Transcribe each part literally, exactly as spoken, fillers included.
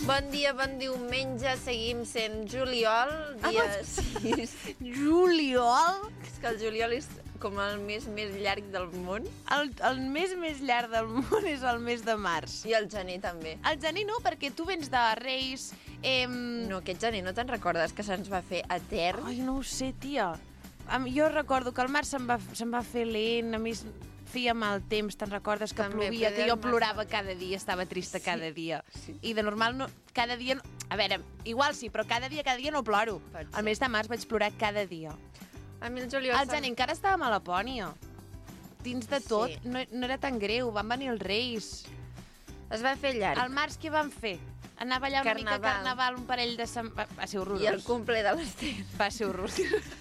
Bon dia, bon diumenge, seguim sent juliol, dia Ah, sis. Juliol? És que el juliol és com el mes més llarg del món. El, el mes més llarg del món és el mes de març. I el gener també. El gener no, perquè tu vens de Reis... Em... No, aquest gener no te'n recordes que se'ns va fer etern? Ai, no ho sé, tia. Em- Jo recordo que el març se'm va, se'm va fer lent, a mi es- feia mal temps, te'n recordes que També, plovia, que feia jo massa- plorava cada dia, estava trista Sí, cada dia. sí. I de normal, no, cada dia... No, a veure, igual sí, però cada dia, cada dia no ploro. Pot ser. Al mes de març vaig plorar cada dia. A mi el juliol... El gener encara estàvem a Lapònia. Dins de tot, Sí. no, no era tan greu, van venir els Reis. Es va fer llarg. Al març què van fer? Anava allà una mica a Carnaval. carnaval, un parell de... Sem... Va, va ser horrorós. I el cumple de l'Ester. Va ser horrorós.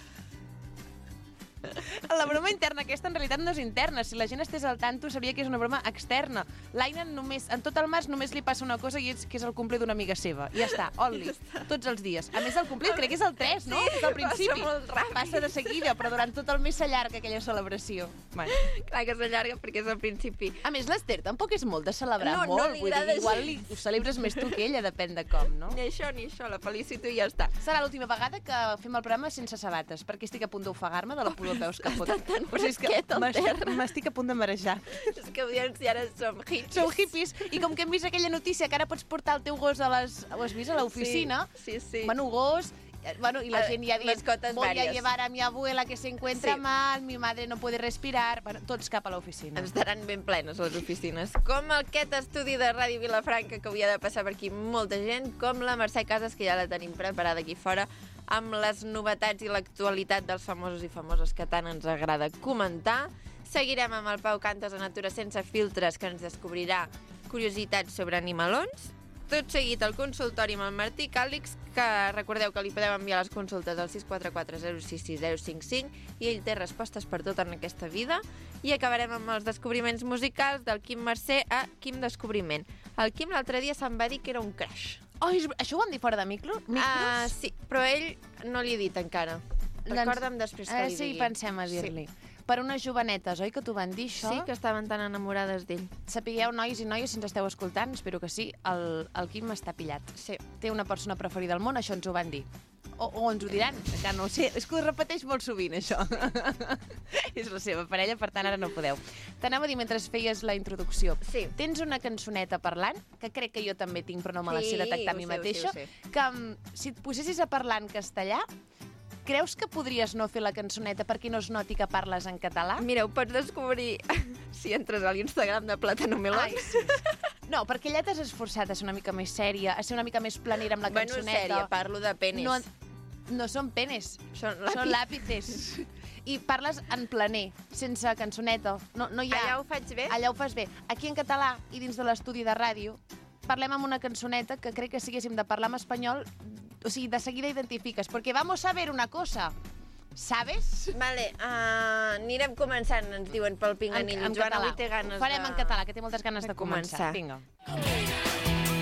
La broma interna aquesta en realitat no és interna. Si la gent estés al tanto sabria que és una broma externa. L'Aina només, en tot el març només li passa una cosa i és que és el cumple d'una amiga seva. I ja està, only, tots els dies. A més, el cumple crec que és el tres, no? Sí, És al principi. passa molt ràpid. Passa de seguida, però durant tot el mes s'allarga aquella celebració. Bueno. Clar que s'allarga perquè és al principi. A més, l'Ester tampoc és molt de celebrar No, no molt. li Vull dir, agrada igual gens. li, ho celebres més tu que ella, depèn de com, no? Ni això ni això, la felicito i ja està. Serà l'última vegada que fem el programa sense sabates, perquè estic a punt d'ofegar-me de la pudor peus que fot. Està tan O sigui, és que fresquet, el m'estic- terra. m'estic a punt de marejar. És que aviam si ara som hippies. Sou hippies, i com que hem vist aquella notícia que ara pots portar el teu gos a les... Ho has vist, a l'oficina? Sí, sí, sí. Bueno, gos... eh, Bueno, y la A- gent ja dient, mascotes voy a varias. llevar a mi abuela que se encuentra Sí. mal, mi madre no puede respirar... Bueno, tots cap a l'oficina. Estaran ben plenes les oficines. Com aquest estudi de Ràdio Vilafranca, que havia de passar per aquí molta gent, com la Mercè Casas, que ja la tenim preparada aquí fora, amb les novetats i l'actualitat dels famosos i famoses que tant ens agrada comentar. Seguirem amb el Pau Cantas a Natura Sense Filtres, que ens descobrirà curiositats sobre animalons. Tot seguit el consultori amb el Martí Càlix, que recordeu que li podeu enviar les consultes al sis quatre quatre zero sis sis zero cinc cinc i ell té respostes per tot en aquesta vida. I acabarem amb els descobriments musicals del Quim Mercè a Quim Descobriment. El Quim l'altre dia se'n va dir que era un crush. Oh, és- això ho van dir fora de micro? micros? Ah, sí, però ell no li ha dit encara. Recorda'm després que Eh, li sí, digui. pensem a dir-li. Per unes jovenetes, oi, que t'ho van dir, això? Sí, que estaven tan enamorades d'ell. Sapigueu, nois i noies, si ens esteu escoltant, espero que sí, el, el Quim està pillat. Sí. Té una persona preferida al món, això ens ho van dir. O, o ens ho diran, que no ho sé. És que ho repeteix molt sovint, això. És la seva parella, per tant, ara no podeu. T'anava a dir mentre feies la introducció. Sí. Tens una cançoneta parlant, que crec que jo també tinc, però no me la Sí, sé detectar a ho mi sé, ho sé, mateixa, ho sé. que mm, si et posessis a parlar en castellà, creus que podries no fer la cançoneta perquè no es noti que parles en català? Mira, ho pots descobrir si entres a l'Instagram de Plátano Melón. Ai, sí. No, perquè allà t'has esforçat a ser una mica més sèria, a ser una mica més planera amb la Bueno, cançoneta. sèrie, parlo de penes. No, no són penes, Són són làpices. I parles en planer, sense cançoneta. No, no hi ha... Allà ho faig bé? Allà ho fas bé. Aquí en català i dins de l'estudi de ràdio parlem amb una cançoneta que crec que si haguéssim de parlar en espanyol, o sigui, de seguida identifiques, perquè vamos a ver una cosa, ¿sabes? Vale, uh, anirem començant, ens diuen pel pinganillo. En, en Joana català. avui té ganes Ho farem de... en català, que té moltes ganes de de, començar. començar. Vinga.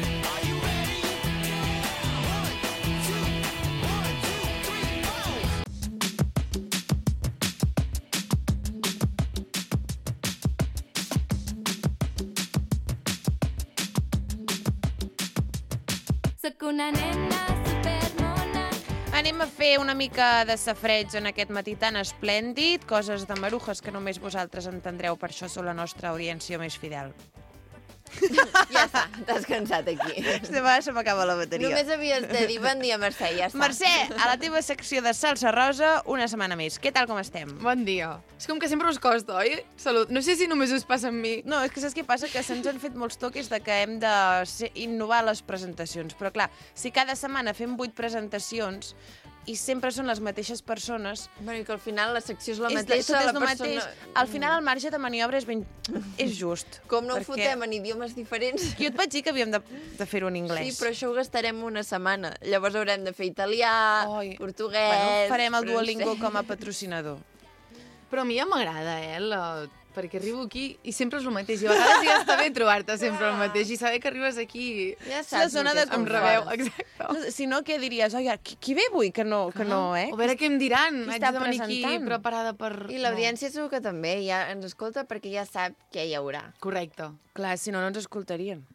Soc una nena supermona. Anem a fer una mica de safreig en aquest matí tan esplèndid, coses de marujes que només vosaltres entendreu, per això sou la nostra audiència més fidel. Ja està, t'has cansat aquí. De vegades se m'acaba la bateria. Només havies de dir bon dia, Mercè, ja està. Mercè, a la teva secció de salsa rosa, una setmana més. Què tal com estem? Bon dia. És com que sempre us costa, oi? Salut. No sé si només us passa amb mi. No, és que saps què passa? Que se'ns han fet molts toques de que hem de ser, innovar les presentacions. Però clar, si cada setmana fem vuit presentacions i sempre són les mateixes persones, Bueno, i que al final la secció és la és, mateixa, tot és la el persona... mateix. Al final el marge de maniobra és, ben... és just. Com no ho perquè fotem en idiomes diferents? Jo et vaig dir que havíem de, de fer-ho en anglès. Sí, però això ho gastarem una setmana. Llavors haurem de fer italià, Oi. portuguès... Bueno, farem el francès. Duolingo com a patrocinador. Però a mi ja m'agrada, eh? La... Perquè arribo aquí i sempre és el mateix. I a vegades ja està bé trobar-te sempre el mateix. I saber que arribes aquí Ja És saps la zona el que de és em confort. rebeu. confort. Exacte. No, si no, què diries? Oi, qui, qui ve avui? Que no, que no, eh? A veure què em diran. Qui Haig està de venir aquí presentant? preparada per... I l'audiència segur que també ja ens escolta perquè ja sap què hi haurà. No. Correcte. Clar, si no, no ens escoltarien.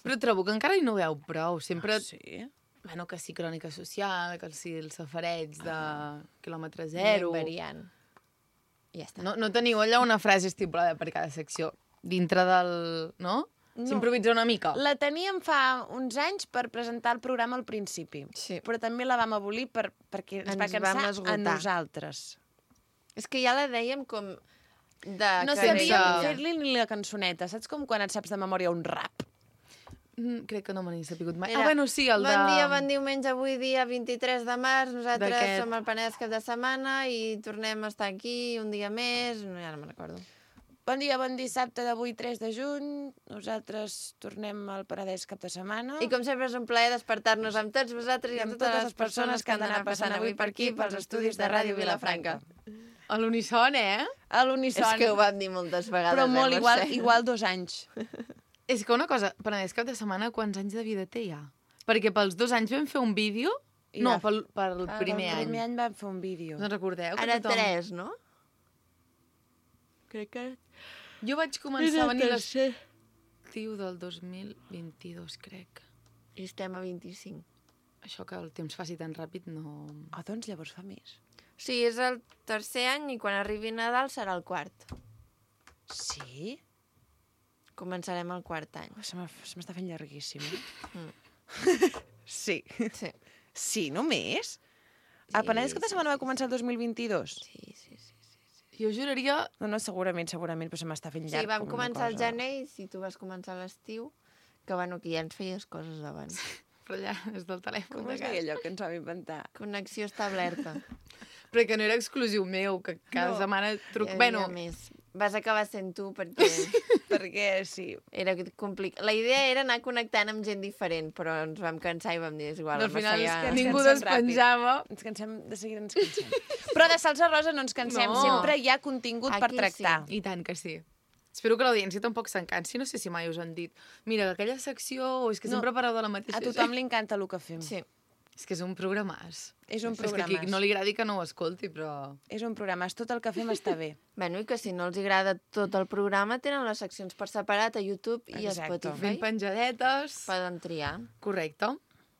Però trobo que encara hi no veu prou. Sempre... Ah, sí? Bueno, que sí, crònica social, que sí, els safarets de quilòmetre zero... Anem variant. I ja està. No, no teniu allà una frase estipulada per cada secció dintre del... No? No. S'improvisa una mica. La teníem fa uns anys per presentar el programa al principi. Sí. Però també la vam abolir per, perquè ens, Ens va vam cansar esgotar. a nosaltres. És que ja la dèiem com de... No que sabíem deia- fer-li ni la cançoneta. Saps com quan et saps de memòria un rap? Mm, crec que no me n'he sapigut mai. Era, Ah, bueno, sí, el de... Bon dia, bon diumenge, avui dia vint-i-tres de març, nosaltres D'aquest. som el Penedès cap de setmana i tornem a estar aquí un dia més, no, ja no me'n recordo. Bon dia, bon dissabte d'avui, tres de juny. Nosaltres tornem al Paradès cap de setmana. I com sempre és un plaer despertar-nos amb tots vosaltres i amb totes les persones que han d'anar passant avui per aquí, pels estudis de Ràdio Vilafranca. A l'unisson, eh? A l'unisson. És que ho vam dir moltes vegades. Però molt eh, igual, Mercè? igual dos anys. És que una cosa, Penedès cap de setmana, quants anys de vida té ja? Perquè pels dos anys vam fer un vídeo... I No, ja- pel, pel primer el any. primer any vam fer un vídeo. No recordeu? que Ara tothom- tres, no? Crec que... Jo vaig començar a venir a l'estiu del dos mil vint-i-dos, crec. I estem a vint-i-cinc. Això que el temps passi tan ràpid no... Ah, doncs llavors fa més. Sí, és el tercer any i quan arribi Nadal serà el quart. Sí? Començarem el quart any. Oh, se m'ha- se m'està fent llarguíssim. Eh? Mm. Sí. Sí. Sí, només? El Penedès cap de setmana va començar el dos mil vint-i-dos? Sí, sí, sí. Jo juraria... No, no, segurament, segurament, però se m'està fent Sí, llarg. vam com una començar al cosa. gener i si tu vas començar a l'estiu, que bueno, que ja ens feies coses abans. Però allà és del telèfon. Com de es deia casa. allò que ens vam inventar? Connexió establerta. Però que no era exclusiu meu, que cada No. setmana truc... Hi havia Bueno, més. Vas acabar sent tu perquè Perquè sí. era complicat. La idea era anar connectant amb gent diferent, però ens vam cansar i vam dir, és igual, al home, final és ja... que ens ningú cansem ràpid. despenjava. Ens cansem, de seguida ens cansem. Però de salsa rosa no ens cansem, No. sempre hi ha contingut per Aquí tractar. sí. I tant que sí. Espero que l'audiència tampoc se'n cansi. No sé si mai us han dit mira, aquella secció, o és que No. sempre pareu de la mateixa... A tothom li encanta el que fem. Sí. És que és un programàs. És un És que programàs. qui no li agradi que no ho escolti, però... És un programa, tot el que fem està bé. Bueno, i que si no els agrada tot el programa, tenen les seccions per separat a YouTube i a Exacte. Spotify. Ben penjadetes. Poden triar. Correcte.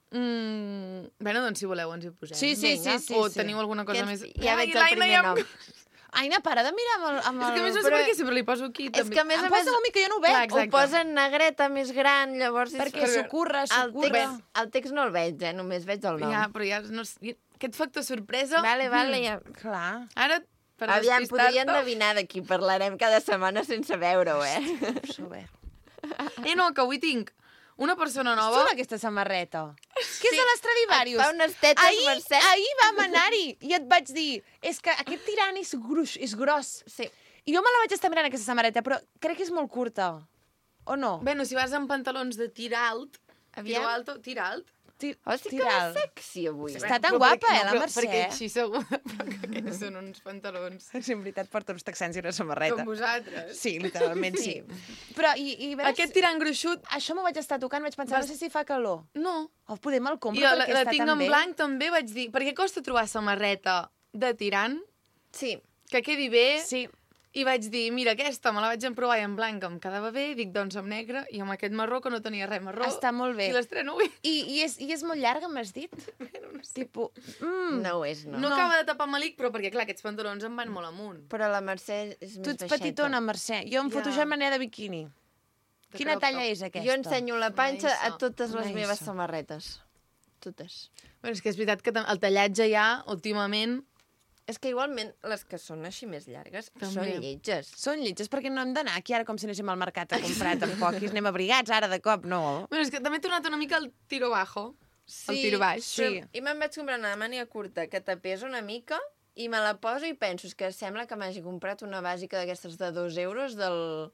Mm, bueno, doncs si voleu ens hi posem. Sí, sí, Vinga. sí, sí. O sí. teniu alguna cosa Que ens- més... Ja Ai, veig el l'Aina primer ja... nom. Aina, para de mirar amb el... Amb És el... que a més no sé Però- per què sempre li poso aquí. És també. que a més a Em més posa un que jo no ho veig. Clar, ho exacte. posen negreta més gran, llavors... és Perquè per- s'ocorre, El s'ocorre. text, el text no el veig, eh? Només veig el nom. Ja, però ja no... sé- Aquest factor sorpresa... Vale, vale, ja... Clar. Ara, per Aviam, despistar-te... podria endevinar de qui parlarem cada setmana sense veure-ho, eh? Sober. Eh, no, que avui tinc una persona És nova... xula aquesta samarreta. Que és de l'Estradivarius. Et fa unes tetes, ahir, Mercè. ahir vam anar-hi i et vaig dir és que aquest tirant és gruix, és gros. Sí. I jo me la vaig estar mirant, aquesta samarreta, però crec que és molt curta. O no? Bueno, si vas amb pantalons de tir alt, Aviam. tiro alto, tir alt... Tir, Hosti, que tiral. va sexy avui. Està tan Però guapa, perquè- eh, la però Mercè? Perquè així segur, però que aquests són uns pantalons Sí, en veritat, porta uns texans i una com samarreta. vosaltres. Sí, literalment sí. Però, i, i veus, Aquest tirant gruixut, això m'ho vaig estar tocant, vaig pensar, Vas- no sé si fa calor. no. O poder me'l I compro la, perquè la està tinc tan en bé. blanc també, vaig dir, perquè costa trobar samarreta de tirant Sí. que quedi bé, Sí, i vaig dir, mira, aquesta me la vaig emprovar i en blanc em quedava bé, dic, doncs amb negre, i amb aquest marró que no tenia res marró. està molt bé. I l'estreno avui. I, i, és, I és molt llarga, m'has dit? Bueno, no sé. Tipo, mm, No ho és, no. No, No. acaba de tapar malic, però perquè, clar, aquests pantalons em van molt amunt. Però la Mercè és tu més ets baixeta. petitona, Mercè. Jo em Ja. foto ja de manera de biquini. De Quina crop talla top. és aquesta? Jo ensenyo la panxa a Una totes les Una meves iso. samarretes. Totes. Bueno, és que és veritat que tam- el tallatge ja, últimament... És que igualment les que són així més llargues També. són lletges. Són lletges perquè no hem d'anar aquí ara com si anéssim al mercat a comprar tampoc. I anem abrigats ara de cop, no. Bueno, és que també he tornat una mica al tiro bajo. El tiro baix. sí. Però, I me'n vaig comprar una màniga curta que tapés una mica i me la poso i penso, és que sembla que m'hagi comprat una bàsica d'aquestes de dos euros del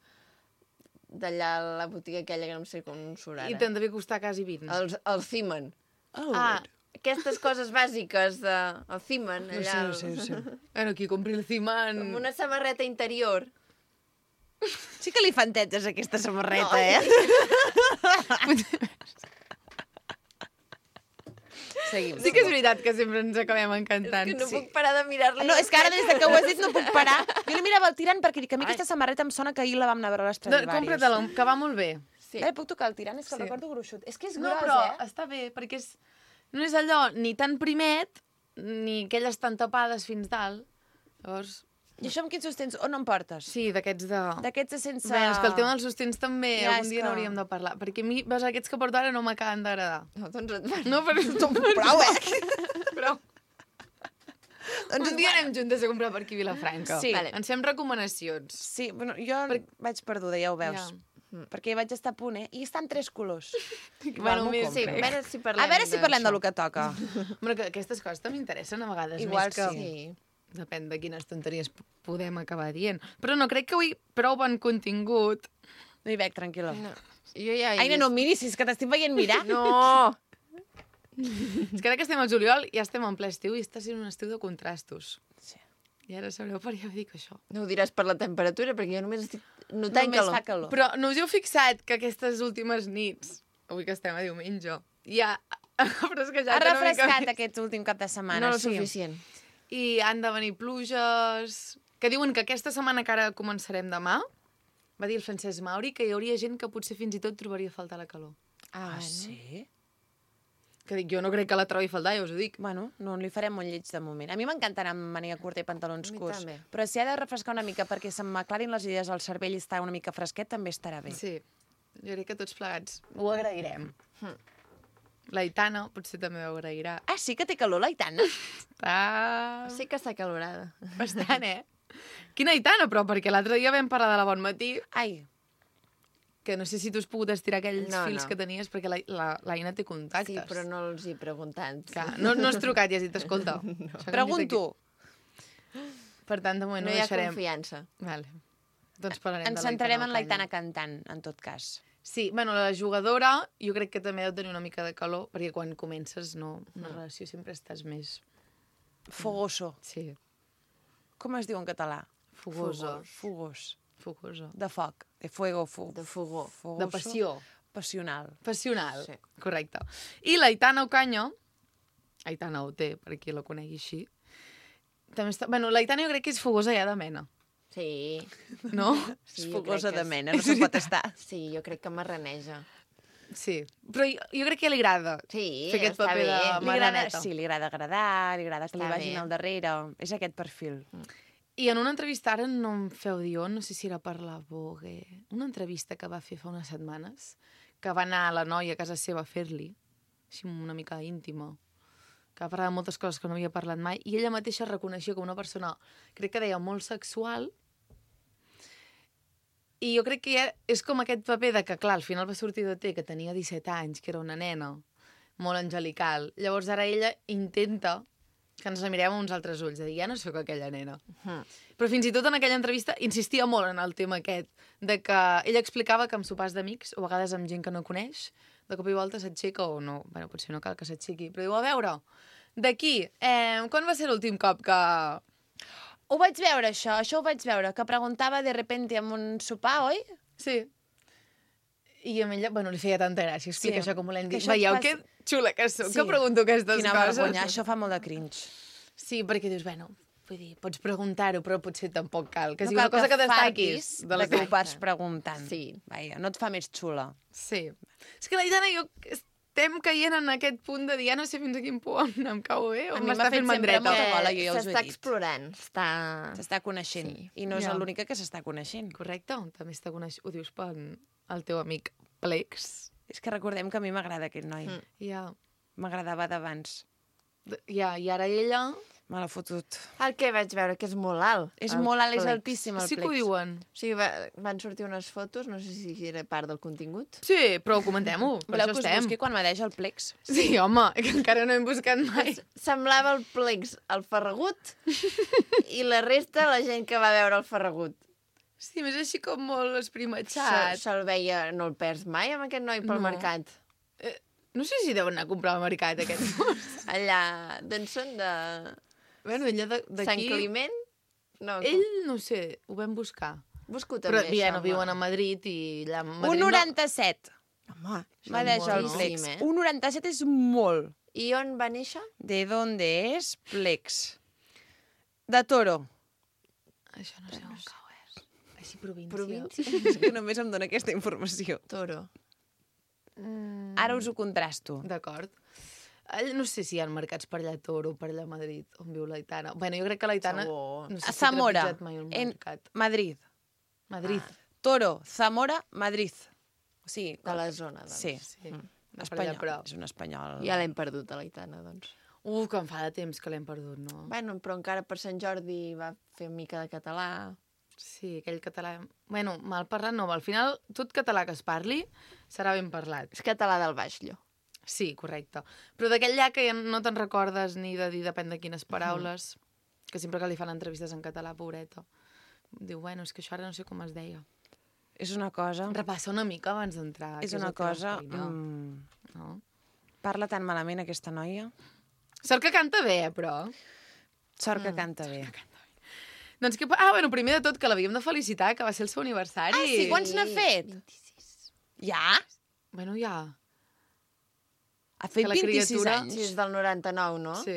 d'allà a la botiga aquella que no sé com surt ara. I te'n devia costar quasi vint. El, el Cimen. Oh, Ah, aquestes coses bàsiques de... El Cimen, no allà... sé, no sé, no sé. Bueno, qui compri el Ciman... Amb una samarreta interior. Sí que li fan tetes aquesta samarreta, No. eh? Seguim. Sí que és veritat que sempre ens acabem encantant. És que no sí. puc parar de mirar-la. No, és que ara des de que ho has dit no puc parar. Jo li mirava el tirant perquè dic que a mi aquesta samarreta em sona que ahir la vam anar a veure a No, l'Estradivarius. compra-te-la, que va molt bé. Sí. Eh, puc tocar el tirant? És que el Sí. recordo gruixut. És que és No, gros, però eh? està bé, perquè és... no és allò ni tan primet, ni aquelles tan tapades fins dalt. Llavors, I això amb quins sostens? On em portes? sí, d'aquests de... D'aquests de sense... Bé, és que el tema dels sostens també Ja, algun és dia que- n'hauríem de parlar. Perquè a mi, vas, aquests que porto ara no m'acaben d'agradar. No, doncs et van... No, però... Prou, eh? Prou. Doncs Un dia anem juntes a comprar per aquí a Vilafranca. Sí. Vale. Ens fem recomanacions. Sí, bueno, jo per... vaig perduda, ja ho veus. Ja. Perquè vaig estar a punt, eh? I estan tres colors. Bueno, m'ho més- Sí, a compro. veure si parlem A veure si parlem de d'això. lo que toca. Però que aquestes coses també interessen a vegades Igual més que... sí. Sí. Depèn de quines tonteries p- podem acabar dient. Però no, crec que avui prou bon contingut. No hi veig, tranquil·la. No. Jo ja he Aina, no em miris, si és que t'estic veient mirar. No! És que ara que estem al juliol ja estem en ple estiu i està sent un estiu de contrastos. Sí. I ara sabreu per què dic això. No ho diràs per la temperatura, perquè jo només estic notant Només calor. fa calor. Però no us heu fixat que aquestes últimes nits, avui que estem a diumenge, ja ha refresquejat Ha una mica refrescat més. aquest últim cap de setmana, No el sí. suficient. I han de venir pluges... Que diuen que aquesta setmana que ara començarem demà, va dir el Francesc Mauri que hi hauria gent que potser fins i tot trobaria a faltar la calor. Ah, sí? Que dic, jo no crec que la trobi a faltar, ja us ho dic. Bueno, no li farem molt lleig de moment. A mi m'encanta anar amb màniga curta i pantalons A mi curts. també. Però si ha de refrescar una mica perquè se'm aclarin les idees al cervell i està una mica fresquet, també estarà bé. Sí, jo crec que tots plegats ho agrairem. La Itana potser també ho agrairà. Ah, sí que té calor, l'Aitana? Ah, Sí que està calorada. bastant, eh? Quina Itana, però, perquè l'altre dia vam parlar de la Bon Matí, Ai, que no sé si tu has pogut estirar aquells No, fils no. que tenies, perquè la, la, l'Aina té contactes. Sí, però no els hi he preguntat. Clar, no, no has trucat i has dit, escolta. no. pregunto. Per tant, de moment No no, hi ha deixarem. confiança. Vale. Doncs parlarem Ens de centrarem en l'Aitana l'Aitana cantant, en tot cas. Sí, bueno, la jugadora jo crec que també deu tenir una mica de calor, perquè quan comences no, una relació sempre estàs més... Fogoso. Sí, Com es diu en català? fogosa. Fogós. Fogosa. De foc. De fuego. Fu De fogó. fogoso. De passió. Passional. Passional, Sí. correcte. I l'Aitana Ocaño, Aitana Oté, per qui la conegui així, també està... Bueno, l'Aitana jo crec que és fogosa ja de mena, Sí. no? Sí, És jo fogosa crec que de és- mena, no se pot estar. Sí, jo crec que marraneja. Sí. Però jo, jo crec que li agrada Sí, fer aquest està paper bé. de Li agrada, maraneta. sí, li agrada agradar, li agrada que li Està vagin bé. al darrere. És aquest perfil. I en una entrevista, ara no em feu dir on, no sé si era per la Vogue, una entrevista que va fer fa unes setmanes, que va anar la noia a casa seva a fer-li, així una mica íntima, que va parlar de moltes coses que no havia parlat mai, i ella mateixa reconeixia com una persona, crec que deia, molt sexual, i jo crec que ja és com aquest paper de que, clar, al final va sortir de té, que tenia disset anys, que era una nena, molt angelical. Llavors ara ella intenta que ens la mirem amb uns altres ulls, de dir, ja no sóc aquella nena. Hmm. Però fins i tot en aquella entrevista insistia molt en el tema aquest, de que ella explicava que amb sopars d'amics, o a vegades amb gent que no coneix, de cop i volta s'aixeca o no, bueno, potser no cal que s'aixequi, però diu, a veure, d'aquí, eh, quan va ser l'últim cop que... Ho vaig veure, això, això ho vaig veure, que preguntava de repente amb un sopar, oi? Sí. I a ella, bueno, li feia tanta gràcia, explica Sí. això com volem Que dir. això et Veieu passa- que xula que soc, Sí. que pregunto aquestes Quina coses. vergonya, això fa molt de cringe. Sí, perquè dius, bueno, vull dir, pots preguntar-ho, però potser tampoc cal. Que No sigui una cal cosa que fartis destaquis. de les que ho altres. vas preguntant. Sí. Vaja, no et fa més xula. Sí. És que la Itana i jo estem caient en aquest punt de dir, ja no sé fins a quin punt em cau bé o A mi m'està m'ha fet fent sempre mandreta. molta bola, jo ja us ho he S'està dit. explorant. Està... S'està coneixent. Sí. I no és Ja. l'única que s'està coneixent. Correcte, també està coneix... ho dius per el teu amic Plex. És que recordem que a mi m'agrada aquest noi. Mm. Ja, M'agradava d'abans. ja, i ara ella... Me l'ha fotut. El que vaig veure, que és molt alt. És el molt alt, és Plex. altíssim el sí que ho Plex. diuen. O sigui, va, van sortir unes fotos, no sé si era part del contingut. Sí, però comentem-ho, per Voleu això que us estem. busqui quan m'adeix el Plex? Sí, home, que encara no hem buscat mai. Semblava el Plex el Ferragut i la resta la gent que va veure el Ferragut. Sí, més així com molt Se- esprimatxat. Se'l veia, no el perds mai amb aquest noi pel No. mercat. No sé si deuen anar a comprar al mercat, aquests. Allà, d'on són? De bueno, ella de- Sant d'aquí... Climent? No, Ell, no sé, ho vam buscar. busco Però també ja això, no viuen a home. Madrid i allà a Un Madrid noranta-set. Home, això M'adeix és el moltíssim, Plex. eh? Un noranta-set és molt. I on va néixer? ¿De dónde es Plex? De Toro. no... Això no sé on cau és. Així, província. Província. És que només em dona aquesta informació. Toro. Mm. Ara us ho contrasto. D'acord. Eh, No sé si hi ha mercats per allà a Toro, per allà a Madrid, on viu l'Aitana. Bueno, jo crec que l'Aitana... Segur. No sé A si ha Zamora, trepitjat mai un en mercat. Madrid. Madrid. Toro, Zamora, Madrid. O sigui, De la zona, doncs. sí, Sí. Mm. De per allà espanyol. prop. És un espanyol. Ja l'hem perdut, a l'Aitana, doncs. Uh, que em fa de temps que l'hem perdut, no? Bueno, però encara per Sant Jordi va fer una mica de català. Sí, aquell català... Bueno, mal parlat no, al final tot català que es parli serà ben parlat. És català del Baixlló. Sí, correcte. Però d'aquell llac que ja no te'n recordes ni de dir depèn de quines paraules, que sempre que li fan entrevistes en català, pobreta, diu, bueno, és que això ara no sé com es deia. És una cosa... Repassa una mica abans d'entrar. És que una el que vas cosa... feina, Mm, No? parla tan malament aquesta noia. Sort que canta bé, eh, però... Sort que canta bé. Doncs que... Ah, bueno, primer de tot, que l'havíem de felicitar, que va ser el seu aniversari. Ah, sí? Quants n'ha fet? vint-i-sis. Ja? Bueno, ja. Ha fet Que la vint-i-sis criatura- anys. Sí, és del noranta-nou, no? Sí.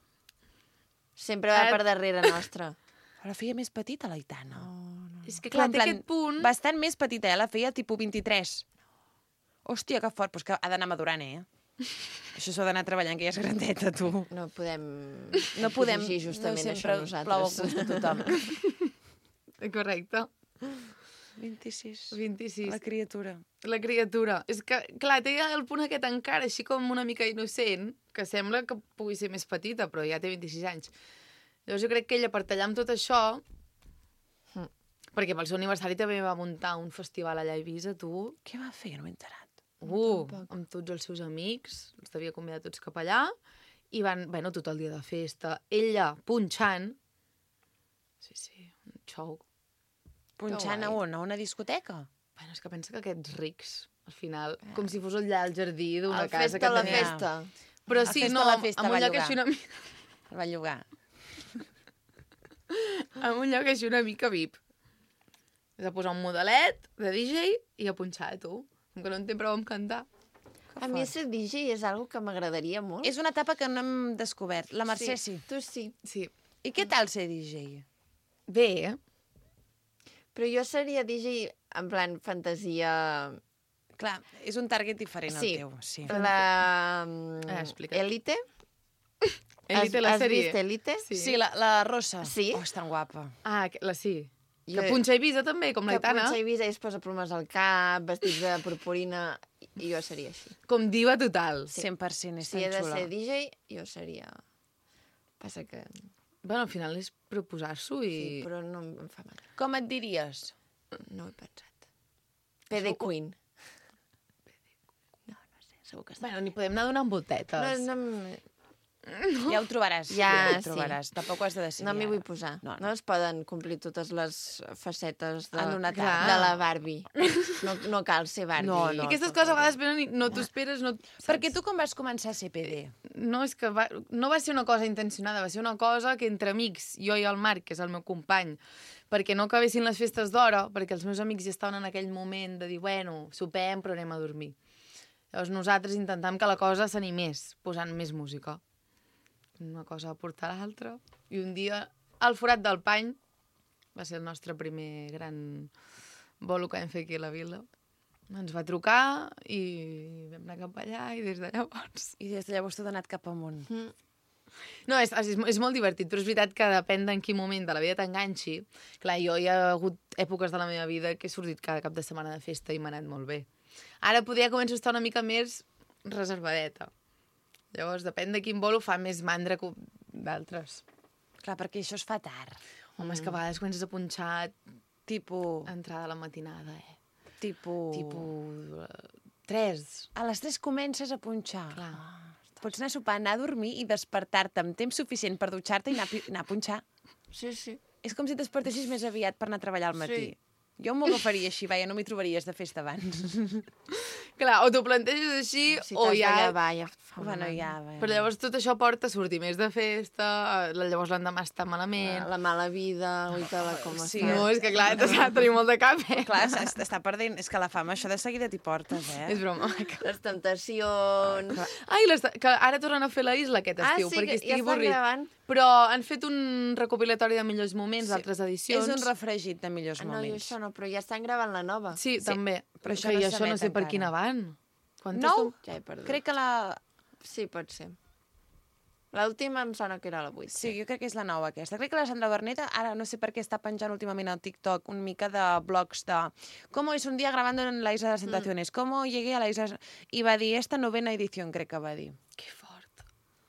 Sempre va Ara- per darrere nostra. Però la feia més petita, l'Aitana. És que, Clar, clar, en té plan, aquest punt... bastant més petita, eh? La feia tipus vint-i-tres. Hòstia, que fort. Pues que ha d'anar madurant, eh? Això s'ha d'anar treballant, que ja és grandeta, tu. No podem No podem... exigir justament no sempre això plou a nosaltres. gust a tothom. Correcte. vint-i-sis. vint-i-sis. La criatura. La criatura. És que, clar, té el punt aquest encara així com una mica innocent, que sembla que pugui ser més petita, però ja té vint-i-sis anys. Llavors jo crec que ella, per tallar amb tot això, Mm. perquè pel seu aniversari també va muntar un festival allà a Eivissa, tu, Què va fer? No m'he enterat. uh, amb tots els seus amics, els devia convidar tots cap allà, i van, bueno, tot el dia de festa, ella punxant, sí, sí, un show. Punxant Que a guai. on? A una discoteca? Bueno, és que pensa que aquests rics, al final, com si fos allà al jardí d'una El casa festa que a la tenia... festa. Però A sí, festa, no, a la festa, en va un lloc llogar. així una, mi- El va llogar. en un lloc així una mica V I P. És a posar un modelet de D J i a punxar, tu. Com que no en té prou amb cantar. A mi ser D J és algo que m'agradaria molt. És una etapa que no hem descobert. La Mercè sí. Tu sí. Sí. I què tal ser D J? Bé, eh? Però jo seria D J en plan fantasia... Clar, és un target diferent Sí. el teu. Sí. La... mm, Ah, explica't. Élite. Elite, has, la has sèrie. vist Élite? Sí. Sí, la, la Rosa. Sí. Oh, és tan guapa. Ah, que- la sí. Jo- Que punxa a Eivissa també, com Que l'Aitana. punxa a Eivissa i es posa plomes al cap, vestits de purpurina, i jo seria així. Com diva total. Sí. cent per cent, és Si he tan de xula. ser D J, jo seria... Passa que... Bueno, al final és proposar-s'ho i... Sí, però no em fa mal. Com et diries? No ho he pensat. P D Queen. No, no sé, segur que està. Bueno, n'hi podem anar donant voltetes. No, no, Ja ho trobaràs. Ja, ho sí. trobaràs. Tampoc ho has de decidir no m'hi ara. vull posar. No, No, no. no es poden complir totes les facetes de, En una de, tarda. de la Barbie. No, no cal ser Barbie. No, I no. aquestes coses a vegades venen i no t'ho esperes, no... saps? Perquè tu com vas començar a ser P D? No, és que va, no va ser una cosa intencionada, va ser una cosa que entre amics, jo i el Marc, que és el meu company, perquè no acabessin les festes d'hora, perquè els meus amics ja estaven en aquell moment de dir, bueno, sopem, però anem a dormir. Llavors nosaltres intentàvem que la cosa s'animés, posant més música. Una cosa a portar l'altra. I un dia, al forat del pany, va ser el nostre primer gran bolo que vam fer aquí a la vila. Ens va trucar i vam anar cap allà i des de llavors... I des de llavors tot ha anat cap amunt. Mm. No, és, és, és molt divertit, però és veritat que depèn d'en quin moment de la vida t'enganxi. Clar, jo hi ha hagut èpoques de la meva vida que he sortit cada cap de setmana de festa i m'ha anat molt bé. Ara poder començo a estar una mica més reservadeta. Llavors, depèn de quin bolo fa més mandra que d'altres. Clar, perquè això es fa tard. Home, és que a vegades comences a punxar Tipo... entrada a la matinada, eh? Tipo... Tipo... eh, tres. A les tres comences a punxar. Clar. Pots anar a sopar, anar a dormir i despertar-te amb temps suficient per dutxar-te i anar, a pi- anar a punxar. Sí, sí. És com si et despertessis més aviat per anar a treballar al matí. Sí. Jo m'ho agafaria així, vaja, no m'hi trobaries de festa abans. Clar, o t'ho planteges així, Si o t'has ja... de llevar, ja fa una Bueno, mandra. ja, va. Però llavors tot això porta a sortir més de festa, eh, llavors l'endemà està malament... La mala vida, uita-la com Sí, està. No, és que clar, t'has de tenir molt de cap, eh? Clar, s'es- està perdent. És que la fama, això de seguida t'hi portes, eh? És broma. Les temptacions... Ai, les, que ara tornen a fer la isla aquest estiu, ah, sí, perquè que ja estigui estan avorrit. gravant. Però han fet un recopilatori de millors moments d'altres edicions. És un refregit de millors Ah, no, jo moments. això no, però ja estan gravant la nova. Sí, Sí, també. però això que no jo això no s'emet sé per encara. quina van. Quantes Nou? són? Ja he perdut. Crec que la... Sí, pot ser. L'última em sona que era la vuit. Sí, jo crec que és la nova aquesta. Crec que la Sandra Berneta, ara no sé per què està penjant últimament al TikTok una mica de blogs de cómo es un día grabando en la Isla de las Tentaciones, mm. cómo llegué a la Isla... I va dir, esta novena edició, crec que va dir. Que fort.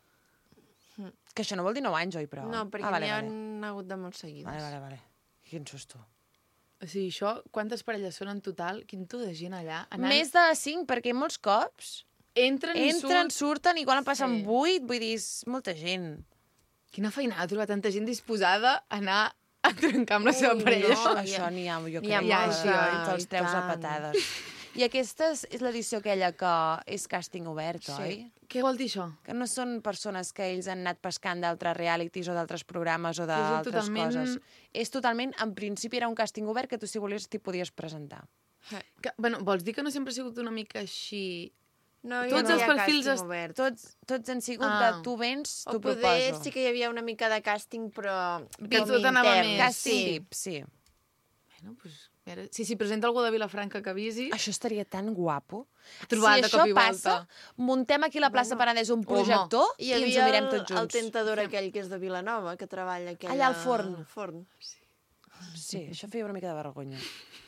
Que això no vol dir nou anys, oi, però... No, perquè ah, vale, n'hi ha vale. hagut de molt seguides. Vale, vale, vale. Quin susto. O sigui, això, quantes parelles són en total? Quin tu de gent allà? Anant... Més de cinc, perquè molts cops Entren i entren, surten. surten, igual en passen Sí. vuit, vull dir, és molta gent. Quina feina ha trobat tanta gent disposada a anar a trencar amb la seva Ui, parella. no. Això n'hi ha, jo N'hi ha crec, molts, que oi? te'ls I treus a tant. patades. I aquesta és, és l'edició aquella que és càsting obert, Sí. oi? Què vol dir això? Que no són persones que ells han anat pescant d'altres realities o d'altres programes o és d'altres totalment- coses. És totalment, en principi era un càsting obert que tu si volies t'hi podies presentar. Que, bueno, vols dir que no sempre ha sigut una mica així? No, Tots ja no els hi ha perfils càsting es- obert. Tots, tots han sigut Ah. de tu vens, O t'ho poder proposo. sí que hi havia una mica de càsting, però Que com tot anava intern. més. Càsting Sí. tip, sí. Bueno, pues, mira, si s'hi presenta algú de Vilafranca que avisi, Això estaria tan guapo. trobat si de això cop i passa, volta. muntem aquí a la plaça Penedès un projector Hi i ens havia ho mirem el, tots el junts. tentador aquell que és de Vilanova, que treballa aquella... Allà al forn. al forn. Sí, això feia una mica de vergonya.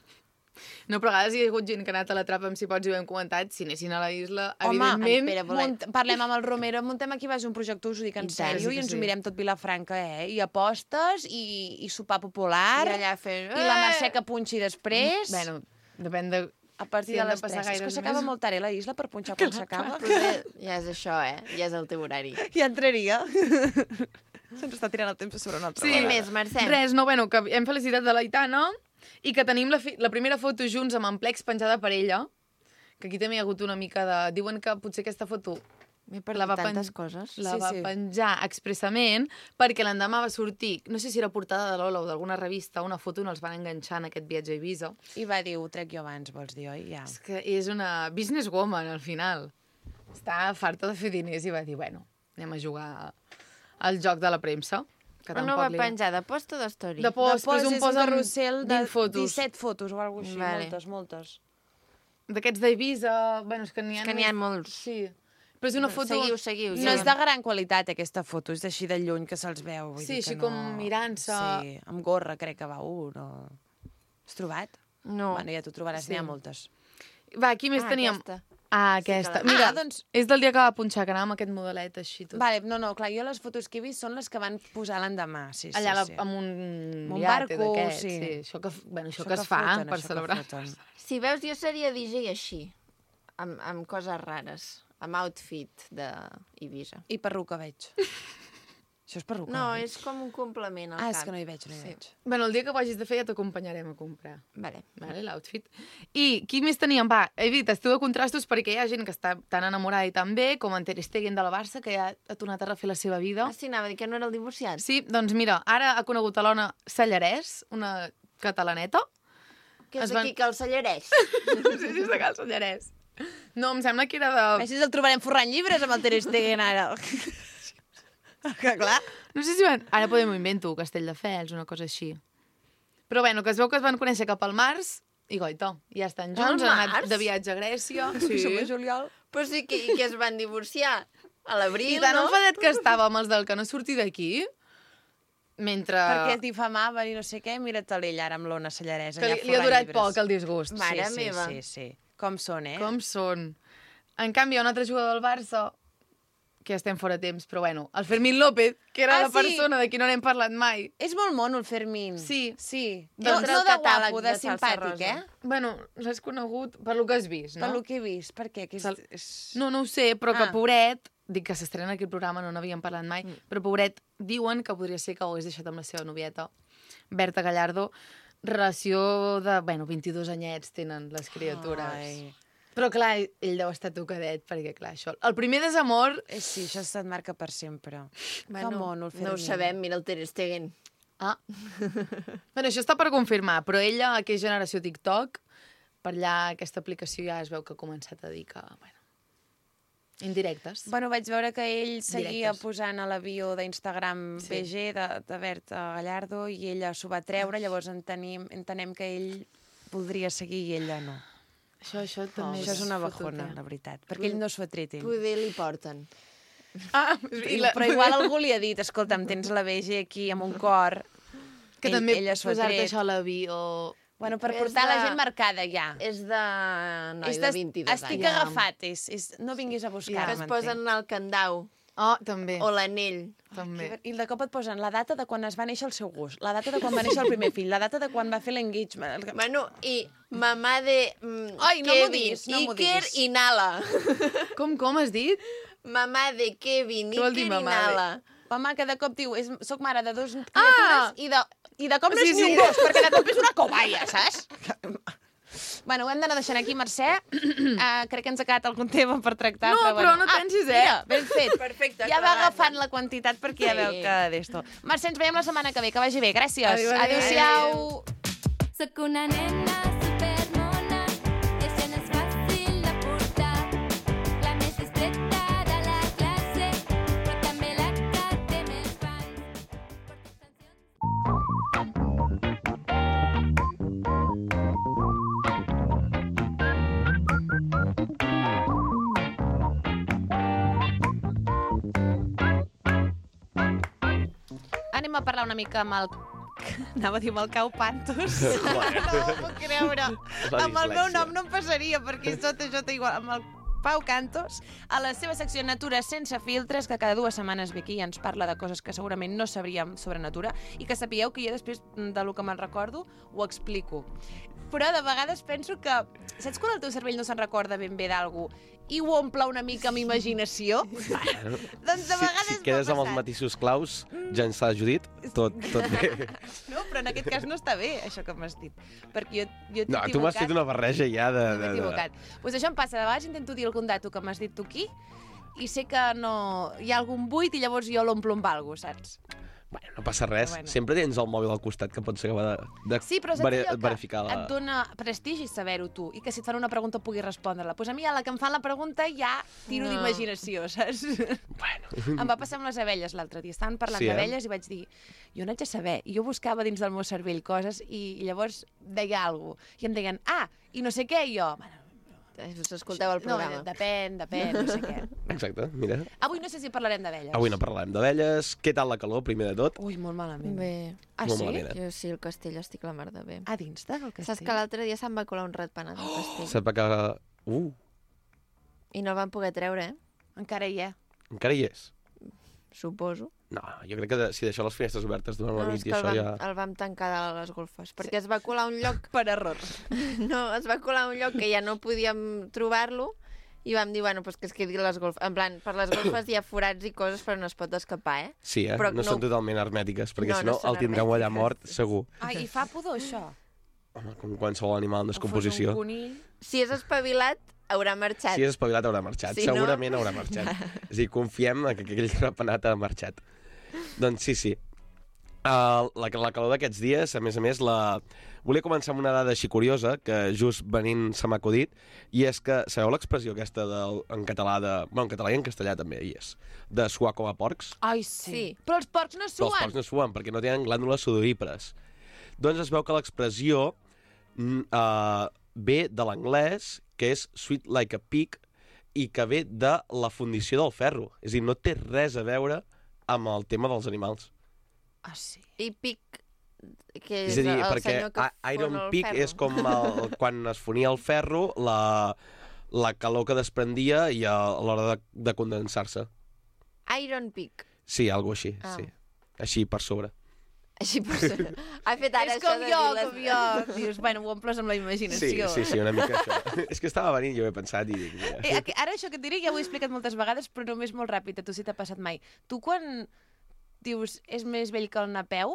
No, però a vegades hi ha hagut gent que ha anat a la trapa amb si pots i ho hem comentat, si anessin a la isla, Home, evidentment... Pere Bolet. Munt, parlem amb el Romero, muntem aquí vas un projector, us ho dic en I tant, sèrio, sí i que ens sí. ho mirem tot Vilafranca, eh? I apostes, i, i sopar popular, I allà fent... i la Mercè que punxi després. Bueno, depèn de... a partir si de han de les passar tres. És que gaires s'acaba més. molt tard, eh, la isla, per punxar quan s'acaba. Però ja, ja és això, eh? Ja és el teu horari. Ja entraria. Se'ns està tirant el temps sobre una altra Sí. Què vegada. més, Mercè? Res, no, bueno, que hem felicitat de l'Aitana i que tenim la, fi... la primera foto junts amb en Plex penjada per ella, que aquí també hi ha hagut una mica de... Diuen que potser aquesta foto M'he la perdut va pen- tantes coses. la Sí, va sí. penjar expressament perquè l'endemà va sortir, no sé si era portada de l'Ola o d'alguna revista, una foto on els van enganxar en aquest viatge a Eivissa. I va dir, ho trec jo abans, vols dir, oi? Ja. És que és una businesswoman, al final. Està farta de fer diners i va dir, bueno, anem a jugar al joc de la premsa. Que Però no tampoc va li- penjar de post o de story? De post, Després és un és post un amb carrusel de vint fotos. disset fotos o alguna cosa així, Vale. moltes, moltes. D'aquests d'Eivissa, bueno, és que n'hi ha... És que n'hi ha molts. Sí. Però és una foto... Seguiu, seguiu. No és de gran qualitat, aquesta foto, és d'així de lluny que se'ls veu. Vull Sí, dir així que com no... mirant-se. Sí, amb gorra crec que va un. O... Has trobat? No. Bueno, ja t'ho trobaràs, Sí. n'hi ha moltes. Va, aquí més Ah, teníem... aquesta. Ah, que aquesta. la- Mira, Ah, doncs- és del dia que va punxar, que anava amb aquest modelet així tot. Vale, no, no, clar, jo les fotos que he vist són les que van posar l'endemà, sí, Allà sí, la, sí. amb un, un iate barco, d'aquests, sí. sí. Això que, bueno, això Això que es fa foten, per això que celebrar. foten. Si veus, jo seria D J així, amb, amb coses rares, amb outfit d'Eivissa. I perruca veig. Això és perruca. No, oi? és com un complement al Ah, cap. és que no hi veig, no hi Sí. veig. Bueno, el dia que ho hagis de fer ja t'acompanyarem a comprar. Vale. Vale, l'outfit. I qui més teníem? Va, he dit, estiu de contrastos perquè hi ha gent que està tan enamorada i tan bé, com en Ter Stegen de la Barça, que ja ha tornat a refer la seva vida. Ah, sí, anava a dir que no era el divorciat. Sí, doncs mira, ara ha conegut a l'Ona Sallarès, una catalaneta. Que és es van- d'aquí que el cellareix. No sé si és de Cal Sallarès. No, em sembla que era de... Així el trobarem forrant llibres amb el Ter Stegen ara. Que clar. No sé si van... Ara podem ho invento, Castelldefels, una cosa així. Però bueno, que es veu que es van conèixer cap al març i goita, ja estan junts, Al han anat març? de viatge a Grècia. Sí. Som a Sí. juliol. Però sí que, i que es van divorciar a l'abril, I tan no? enfadat que estava amb els del que no surti d'aquí, mentre... Perquè es difamaven i no sé què, mira-te'l ell ara amb l'Ona Sallarès. que allà li, li ha forrant durat llibres. poc el disgust. Mare sí, meva. Sí, sí, sí. Com són, eh? Com són? En canvi, hi ha un altre jugador del Barça, que ja estem fora de temps, però bueno, el Fermín López, que era Ah, la sí? persona de qui no n'hem parlat mai. És molt mono, el Fermín. Sí. Sí. Doncs No, no el de catàleg guapo, de, de salsa simpàtic, rosa. eh? Bueno, l'has conegut per lo que has vist, no? Per lo que he vist. Per què? Que és... Sal- és... No, no ho sé, però que Ah. pobret, dic que s'estrena aquí el programa, no n'havíem parlat mai, mm. però pobret, diuen que podria ser que ho hagués deixat amb la seva novieta, Berta Gallardo, relació de, bueno, vint-i-dos anyets tenen les criatures. Ai. Però clar, ell deu estar tocadet, perquè clar, això... El primer desamor... Eh, sí, això se't marca per sempre. Bueno, que mono, el Fermín. no ho sabem, mira el Ter Stegen. Ah. bueno, això està per confirmar, però ella, que és generació TikTok, per allà aquesta aplicació ja es veu que ha començat a dir que, bueno, Indirectes. Bueno, vaig veure que ell seguia Directes. posant a la bio d'Instagram Sí. B G de, de Berta Gallardo i ella s'ho va treure, llavors entenem, entenem que ell voldria seguir i ella no. Això, això també Això és una fotut, bajona, eh? la veritat, perquè ell no s'ho ha tret ell. Poder li porten. Ah, I la... Però igual algú li ha dit, escolta'm, tens la B G aquí amb un cor, Que ell, també ella s'ho ha posar-te tret. això a la bio... Bueno, per És portar la de- gent marcada ja. És de noi És de de- vint-i-dos Estic anys. Ja. agafat, és, és, no vinguis a Que buscar-me. es posen el candau Oh, també. o l'anell. també. I de cop et posen la data de quan es va néixer el seu gust, la data de quan va néixer el primer fill, la data de quan va fer l'engagement. el- Bueno, i mamà de mm, Ai, no m'ho Kevin, diguis, no m'ho Iker diguis. i Nala. Com, com has dit? Mamà de Kevin, Què vol dir Iker i mamà de- Nala. Home, que de cop diu, és, soc mare de dos criatures Ah! i, de, i de cop no Sí, és ni sí. un gos, perquè de cop és una cobaia, saps? Bueno, ho hem d'anar deixant aquí, Mercè. Uh, crec que ens ha quedat algun tema per tractar. No, però, però bueno. no pensis, eh? Mira, ben fet. Perfecte, Ja va acabat. agafant la quantitat perquè ja Sí. veu que d'esto. Mercè, ens veiem la setmana que ve. Que vagi bé. Gràcies. Adéu, adéu. Adéu-siau. Sóc una nena supermona, i això no és fàcil de portar. La més distreta de la classe, però també la que té més fans. Porto cancions... Anem a parlar una mica amb el... Anava a dir amb el Cau Pantos. No ho puc creure. La Amb el meu dislèxia. nom no em passaria, perquè és tot això té igual. Amb el Pau Cantos, a la seva secció Natura sense filtres, que cada dues setmanes ve aquí i ens parla de coses que segurament no sabríem sobre natura, i que sapigueu que jo després, de lo que me'n recordo, ho explico. Però de vegades penso que... Saps quan el teu cervell no se'n recorda ben bé d'algú i ho omple una mica amb imaginació? Doncs de vegades Si, si quedes m'ha amb els passat. mateixos claus, ja ens s'ha Judit, tot, tot bé. No, però en aquest cas no està bé, això que m'has dit. Perquè jo, jo t'he No, tu m'has fet una barreja ja de... No de, m'he de... equivocat. Doncs pues això em passa, de vegades intento dir algun dato que m'has dit tu aquí i sé que no... hi ha algun buit i llavors jo l'omplo amb alguna cosa, saps? Bueno, no passa res. Bueno. Sempre tens el mòbil al costat que pots acabar de, de Sí, però saps veri- allò que verificar la... et dona prestigi saber-ho tu i que si et fan una pregunta puguis respondre-la. Doncs pues a mi a la que em fan la pregunta ja tiro No. d'imaginació, saps? Bueno. Em va passar amb les abelles l'altre dia. Estaven parlant Sí, eh? d'abelles i vaig dir, jo no haig de saber. I jo buscava dins del meu cervell coses i, i llavors deia alguna cosa. I em deien, ah, i no sé què, i jo... Bueno, Escolteu el programa. no, depèn, depèn, no sé què. Exacte, mira. Avui no sé si parlarem d'abelles. Avui no parlarem d'abelles. Què tal la calor, primer de tot? Ui, molt malament. Bé, Ah, Molt sí? malament, eh? jo sí, el castell estic la mar de bé. A dins del castell? Saps que l'altre dia se'n va colar un ratpenat al castell. Sap que... Uh, I no el van poder treure, eh? Encara hi és. encara hi és? Suposo. No, jo crec que de, si deixar les finestres obertes durant la No, nit és i que el això vam, ja... el vam tancar de les golfes, perquè es va colar a un lloc... Per error. No, es va colar a un lloc que ja no podíem trobar-lo i vam dir, bueno, pues que es quedi les golfes. En plan, per les golfes hi ha forats i coses, però no es pot escapar, eh? Sí, eh? Però no, no- són totalment hermètiques, perquè No, si no, no són el tindreu allà mort, hermètiques. segur. Ai, i fa pudor, això? Home, com qualsevol animal en descomposició. O fos un conill. Si és espavilat, haurà marxat. Si és espavilat haurà marxat, Si no- segurament haurà marxat. És a dir, confiem que aquell rapenat ha marxat. Doncs sí, sí. Uh, la, la calor d'aquests dies, a més a més, la... volia començar amb una dada així curiosa, que just venint se m'ha acudit, i és que, sabeu l'expressió aquesta del, en català, de, bueno, en català i en castellà també hi és, de suar com a porcs? Ai, sí. Sí. Però els porcs no Però els suen. porcs no suen, perquè no tenen glàndules sudorípares. Doncs es veu que l'expressió mm, uh, ve de l'anglès, que és sweat like a pig, i que ve de la fundició del ferro. És a dir, no té res a veure amb el tema dels animals. Ah, sí. I pic, que és, És a dir, el perquè senyor que a- Iron fon el Peak ferro. és com el, quan es fonia el ferro, la, la calor que desprendia i a, a l'hora de, de condensar-se. Iron Peak. Sí, alguna així, Ah. sí. Així per sobre. Així per ser. Ha fet ara És això com de jo, dir les... com jo. Dius, bueno, ho omples amb la Sí, imaginació. sí, sí, una mica això. És que estava venint i ho he pensat i dic... Mira. Eh, aqu- ara això que et diré ja ho he explicat moltes vegades, però només molt ràpid, a tu si t'ha passat mai. Tu quan dius és més vell que el Napeu,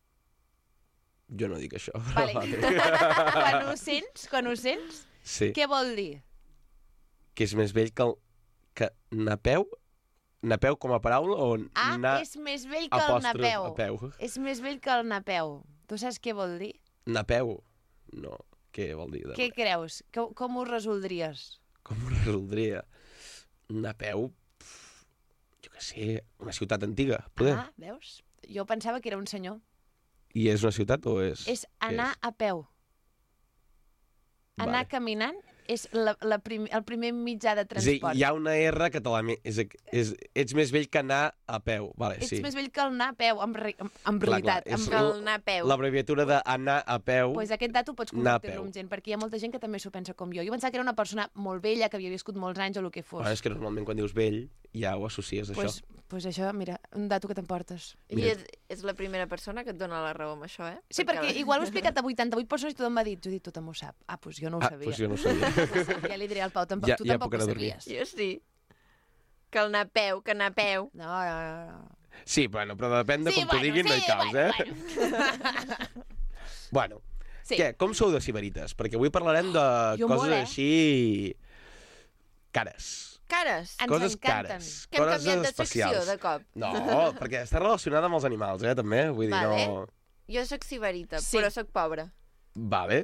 Jo no dic això. vale. quan ho sents, quan ho sents, Sí, què vol dir? que és més vell que el... que Napeu? Napeu com a paraula o Ah, na... és més vell que el apòstrof Napeu. a peu? És més vell que el Napeu. Tu saps què vol dir? Napeu? No, què vol dir? De... Què creus? Com, com ho resoldries? Com ho resoldria? Anar a peu, pf, jo què sé, una ciutat antiga, poder. Ah, veus? Jo pensava que era un senyor. I és una ciutat o és... És què anar és? a peu. Anar Vale. caminant és la, la prim, el primer mitjà de És a dir, transport. hi ha una R que te la... me- És, és, ets més vell que anar a peu. Vale, Ets sí. més vell que el anar a peu, en, re, en, en Clar, realitat. clar, és en... Que el anar a peu. L'abreviatura d'anar a peu. Pues aquest dato pots Anar a compartir-lo peu. amb gent, perquè hi ha molta gent que també s'ho pensa com jo. Jo pensava que era una persona molt vella, que havia viscut molts anys o el que fos. Bueno, és que normalment quan dius vell ja ho associes a pues, això. pues això, mira, un dato que t'emportes. I Mira. és, és la primera persona que et dona la raó amb això, eh? Sí, perquè igual ho he explicat a vuitanta-vuit persones i tothom m'ha dit, Judit, tothom ho sap. Ah, doncs jo no ho Ah, sabia. doncs jo no ho sabia. Ja li diré al Pau, tampoc, Ja- tu ja tampoc puc ho anar a dormir. sabies. Jo sí. Que el anar a peu, que anar a peu. No, no, no. no. Sí, bueno, però depèn de Sí, com t'ho bueno, diguin, no hi sí, caus, bueno, eh? Bueno, Sí. què, com sou de ciberites? Perquè avui parlarem de Jo coses molt, eh? així... cares. Cares. Ens coses encanten. cares. Que hem coses canviat de secció especials. de cop. No, perquè està relacionada amb els animals, eh, també. Vull dir, Vale. no... Jo sóc sibarita, Sí. però sóc pobra. Vale.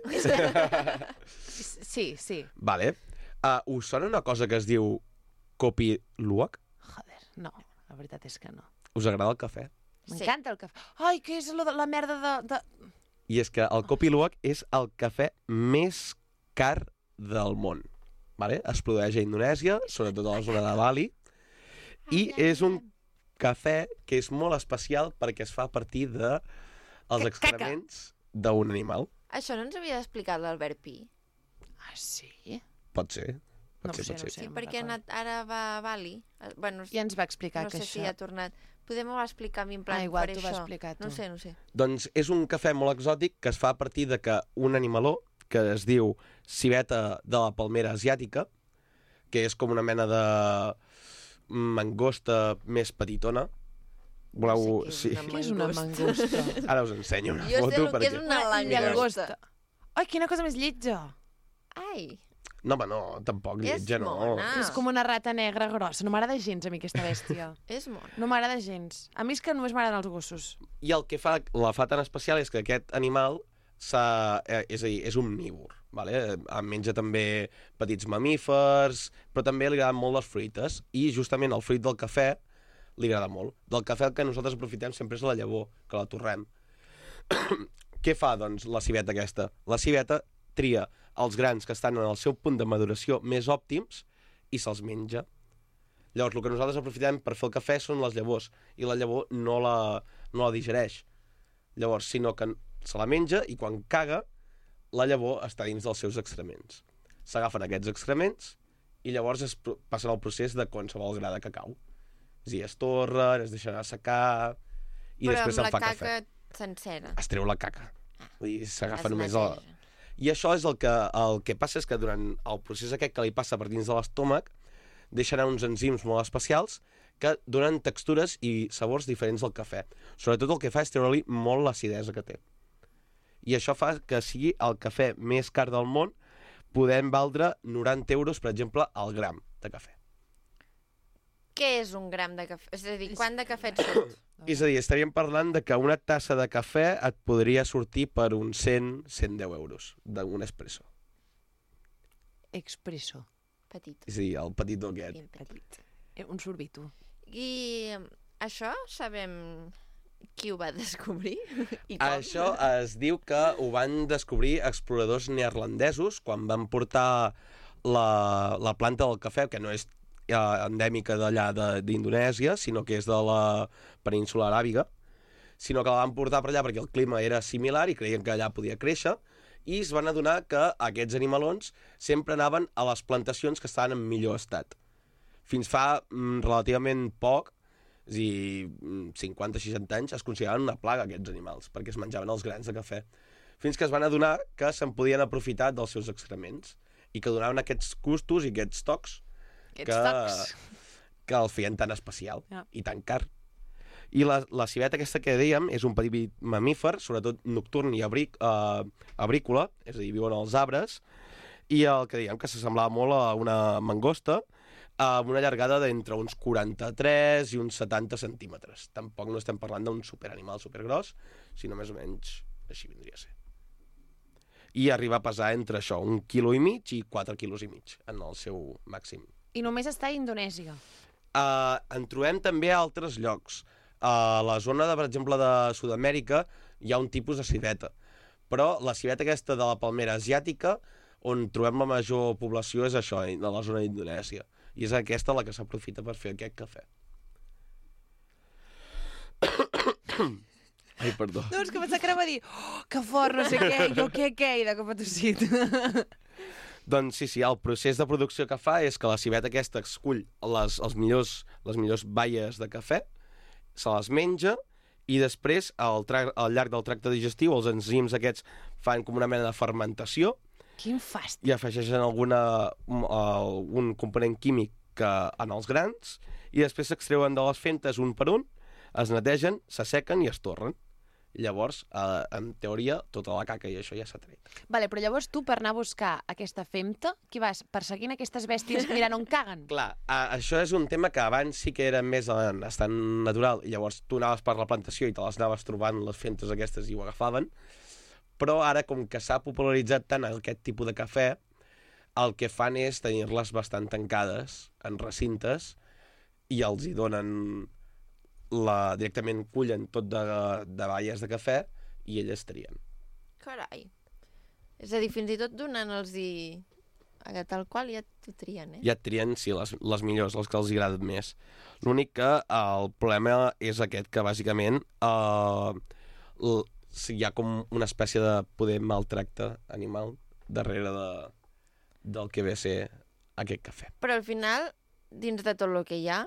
Sí, sí. Vale. Uh, us sona una cosa que es diu copiluac? Joder, no, la veritat és que no. Us agrada el cafè? Sí. M'encanta el cafè. Ai, què és lo de, la merda de... de... I és que el copiluac és el cafè més car del món. Vale? Es produeix a Indonèsia, sobretot a la zona de Bali, i és un cafè que és molt especial perquè es fa a partir de els Ca- excrements d'un animal. Això no ens havia d'explicar l'Albert Pi. Ah, sí? Pot ser. Pot No ho ser, sé, pot no ho ser. sé. Sí, me'n perquè ha recordo. anat, ara va a Bali. Eh, Bueno, Ja ens va explicar no que sé això... si ha tornat. Podem ho explicar a mi en plan, Ah, igual faré t'ho va això. explicar tu. No ho sé, no ho sé. Doncs és un cafè molt exòtic que es fa a partir de que un animaló, que es diu civeta de la palmera asiàtica, que és com una mena de mangosta més petitona. Voleu... No sé sí. què és una Què és una mangosta? mangosta? Ara us ensenyo una Jo sé foto. el que és perquè... una langosta. Ai, quina cosa més lletja. Ai, No, home, no, tampoc, és lletja, no. mona. És com una rata negra grossa. No m'agrada gens a mi aquesta bèstia. És mona. No m'agrada gens. A mi és que només m'agraden els gossos. I el que fa, la fa tan especial és que aquest animal s'ha- eh, és a dir, és omnívor. Vale? Eh, Menja també petits mamífers, però també li agraden molt les fruites. I justament el fruit del cafè li agrada molt. Del cafè el que nosaltres aprofitem sempre és la llavor, que la torrem. Què fa, doncs, la civeta aquesta? La civeta tria els grans que estan en el seu punt de maduració més òptims i se'ls menja. Llavors, el que nosaltres aprofitem per fer el cafè són les llavors, i la llavor no la, no la digereix. Llavors, sinó que se la menja i quan caga, la llavor està dins dels seus excrements. S'agafen aquests excrements i llavors es pro- passen al procés de qualsevol gra de cacau. És a dir, es torren, es deixen assecar i Però després amb se'n la fa caca cafè. sencera. Es treu la caca. Vull dir, s'agafa Es només la... neteja. I això és el que, el que passa és que durant el procés aquest que li passa per dins de l'estómac deixa anar uns enzims molt especials que donen textures i sabors diferents al cafè. Sobretot el que fa és treure-li molt l'acidesa que té. I això fa que sigui el cafè més car del món, podem valdre noranta euros, per exemple, al gram de cafè. Què és un gram de cafè? És a dir, quant de cafè et surt? És a dir, estaríem parlant de que una tassa de cafè et podria sortir per uns cent a cent deu euros d'un espresso. Expresso. Petit. És a dir, el petitó aquest. ben petit. Eh, Un sorbito. I eh, això sabem qui ho va descobrir? I com? Això es diu que ho van descobrir exploradors neerlandesos quan van portar la, la planta del cafè, que no és eh, endèmica d'allà de- d'Indonèsia, sinó que és de la península aràbiga, sinó que la van portar per allà perquè el clima era similar i creien que allà podia créixer, i es van adonar que aquests animalons sempre anaven a les plantacions que estaven en millor estat. Fins fa mm, relativament poc, és a dir, mm, cinquanta a seixanta anys, es consideraven una plaga aquests animals, perquè es menjaven els grans de cafè. Fins que es van adonar que se'n podien aprofitar dels seus excrements i que donaven aquests gustos i aquests tocs Aquests que, tocs. que el feien tan especial Ja. i tan car. I la, la civeta aquesta que dèiem és un petit mamífer, sobretot nocturn i abric, eh, abrícola, és a dir, viuen als arbres, i el que dèiem que s'assemblava molt a una mangosta, amb una llargada d'entre uns quaranta-tres i uns setanta centímetres. Tampoc no estem parlant d'un superanimal supergros, sinó més o menys així vindria a ser. I arriba a pesar entre això, un quilo i mig i quatre quilos i mig en el seu màxim. I només està a Indonèsia. Uh, en trobem també a altres llocs. A la zona, de, per exemple, de Sud-amèrica hi ha un tipus de civeta. Però la civeta aquesta de la palmera asiàtica, on trobem la major població, és això, de la zona d'Indonèsia. I és aquesta la que s'aprofita per fer aquest cafè. Ai, perdó. No, és que pensava que anava a dir oh, que fort, no sé què, jo què, què, i de cop ha tossit. Doncs sí, sí, el procés de producció que fa és que la civeta aquesta escull les, els millors, les millors baies de cafè, se les menja i després, al, tra al llarg del tracte digestiu, els enzims aquests fan com una mena de fermentació. Quin fàstic. I afegeixen alguna, algun component químic que, en els grans i després s'extreuen de les fentes un per un, es netegen, s'assequen i es torren. Llavors, eh, en teoria, tota la caca i això ja s'ha tret. Vale, però llavors tu, per anar a buscar aquesta femta, qui vas perseguint aquestes bèsties mirant on caguen? Clar, a, això és un tema que abans sí que era més en estat natural, i llavors tu anaves per la plantació i te les anaves trobant les fentes aquestes i ho agafaven, però ara, com que s'ha popularitzat tant aquest tipus de cafè, el que fan és tenir-les bastant tancades en recintes i els hi donen... La, directament cullen tot de, de baies de cafè i elles trien. Carai. És a dir, fins i tot donant-los-hi tal qual ja t'ho trien, eh? Ja et trien, sí, les, les millors, les que els agraden més. L'únic que el problema és aquest, que bàsicament eh, hi ha com una espècie de poder maltracte animal darrere de, del que ve a ser aquest cafè. Però al final, dins de tot el que hi ha,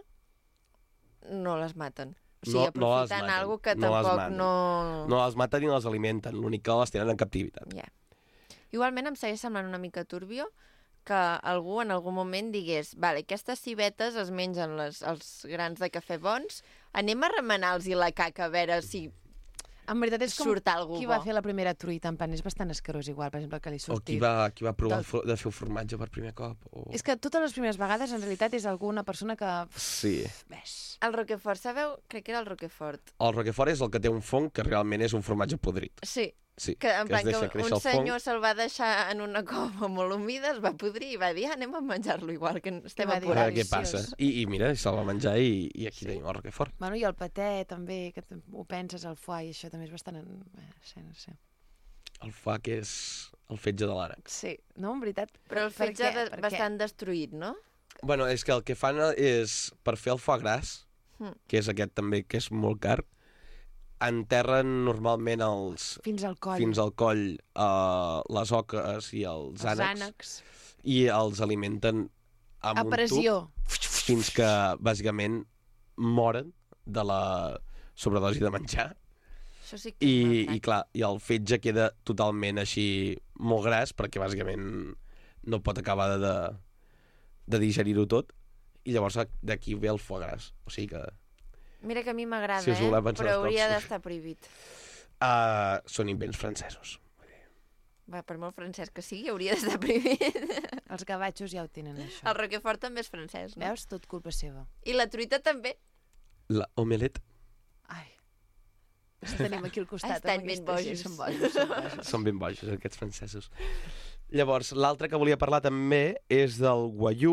no les maten. O sigui, No- no les aprofiten maten, algo que no les tampoc maten. no... No les maten ni les alimenten, l'únic que les tenen en captivitat. Ja. Igualment em segueix semblant una mica turbio que algú en algun moment digués vale, aquestes civetes es mengen les, els grans de cafè bons, anem a remenar-los la caca a veure si En veritat és com surt algú qui bo. va fer la primera truita, en plan, és bastant escarós igual, per exemple, que li O surti... qui va, qui va provar Del- fo- de fer un formatge per primer cop. O... És que totes les primeres vegades, en realitat, és alguna persona que... Sí. Ves. El Roquefort, sabeu? Crec que era el Roquefort. El Roquefort és el que té un fong que realment és un formatge podrit. Sí, Sí, que en plan es deixa que créixer un el fong. senyor se'l va deixar en una cova molt humida, es va podrir i va dir ah, anem a menjar-lo igual, que estem va A dir? apurats. veure què deliciós. passa. I, i mira, se'l va menjar i, i aquí tenim el Roquefort. Bueno, i el paté, també, que t- ho penses, el foie, i això també és bastant... Eh, sí, no sé. El fa que és el fetge de l'ànec. Sí, no, en veritat... Però el per fetge què? de, Per què? bastant destruït, no? Bueno, és que el que fan és, per fer el foie gras, Mm. que és aquest també, que és molt car, enterren normalment els, Fins al coll. fins al coll uh, les oques i els, Els ànecs, ànecs. i els alimenten amb A un pressió. tub fins que, bàsicament, moren de la sobredosi de menjar. Això sí que és I, maltracte. i clar, i el fetge queda totalment així molt gras perquè bàsicament no pot acabar de, de, de digerir-ho tot i llavors d'aquí ve el foie gras. O sigui que Mira que a mi m'agrada, Si us voleu eh? pensar Però els hauria cops. d'estar prohibit. uh, són invents francesos. Va, per molt francès que sigui, hauria d'estar prohibit. Els gavatxos ja ho tenen, això. El Roquefort també és francès, no? Veus? Tot culpa seva. I la truita també. La omelette Ai. Els tenim aquí al costat. Estan amb ben aquestes, bojos. Sí, són bojos, són bojos. són ben bojos, aquests francesos. Llavors, l'altre que volia parlar també és del guaiú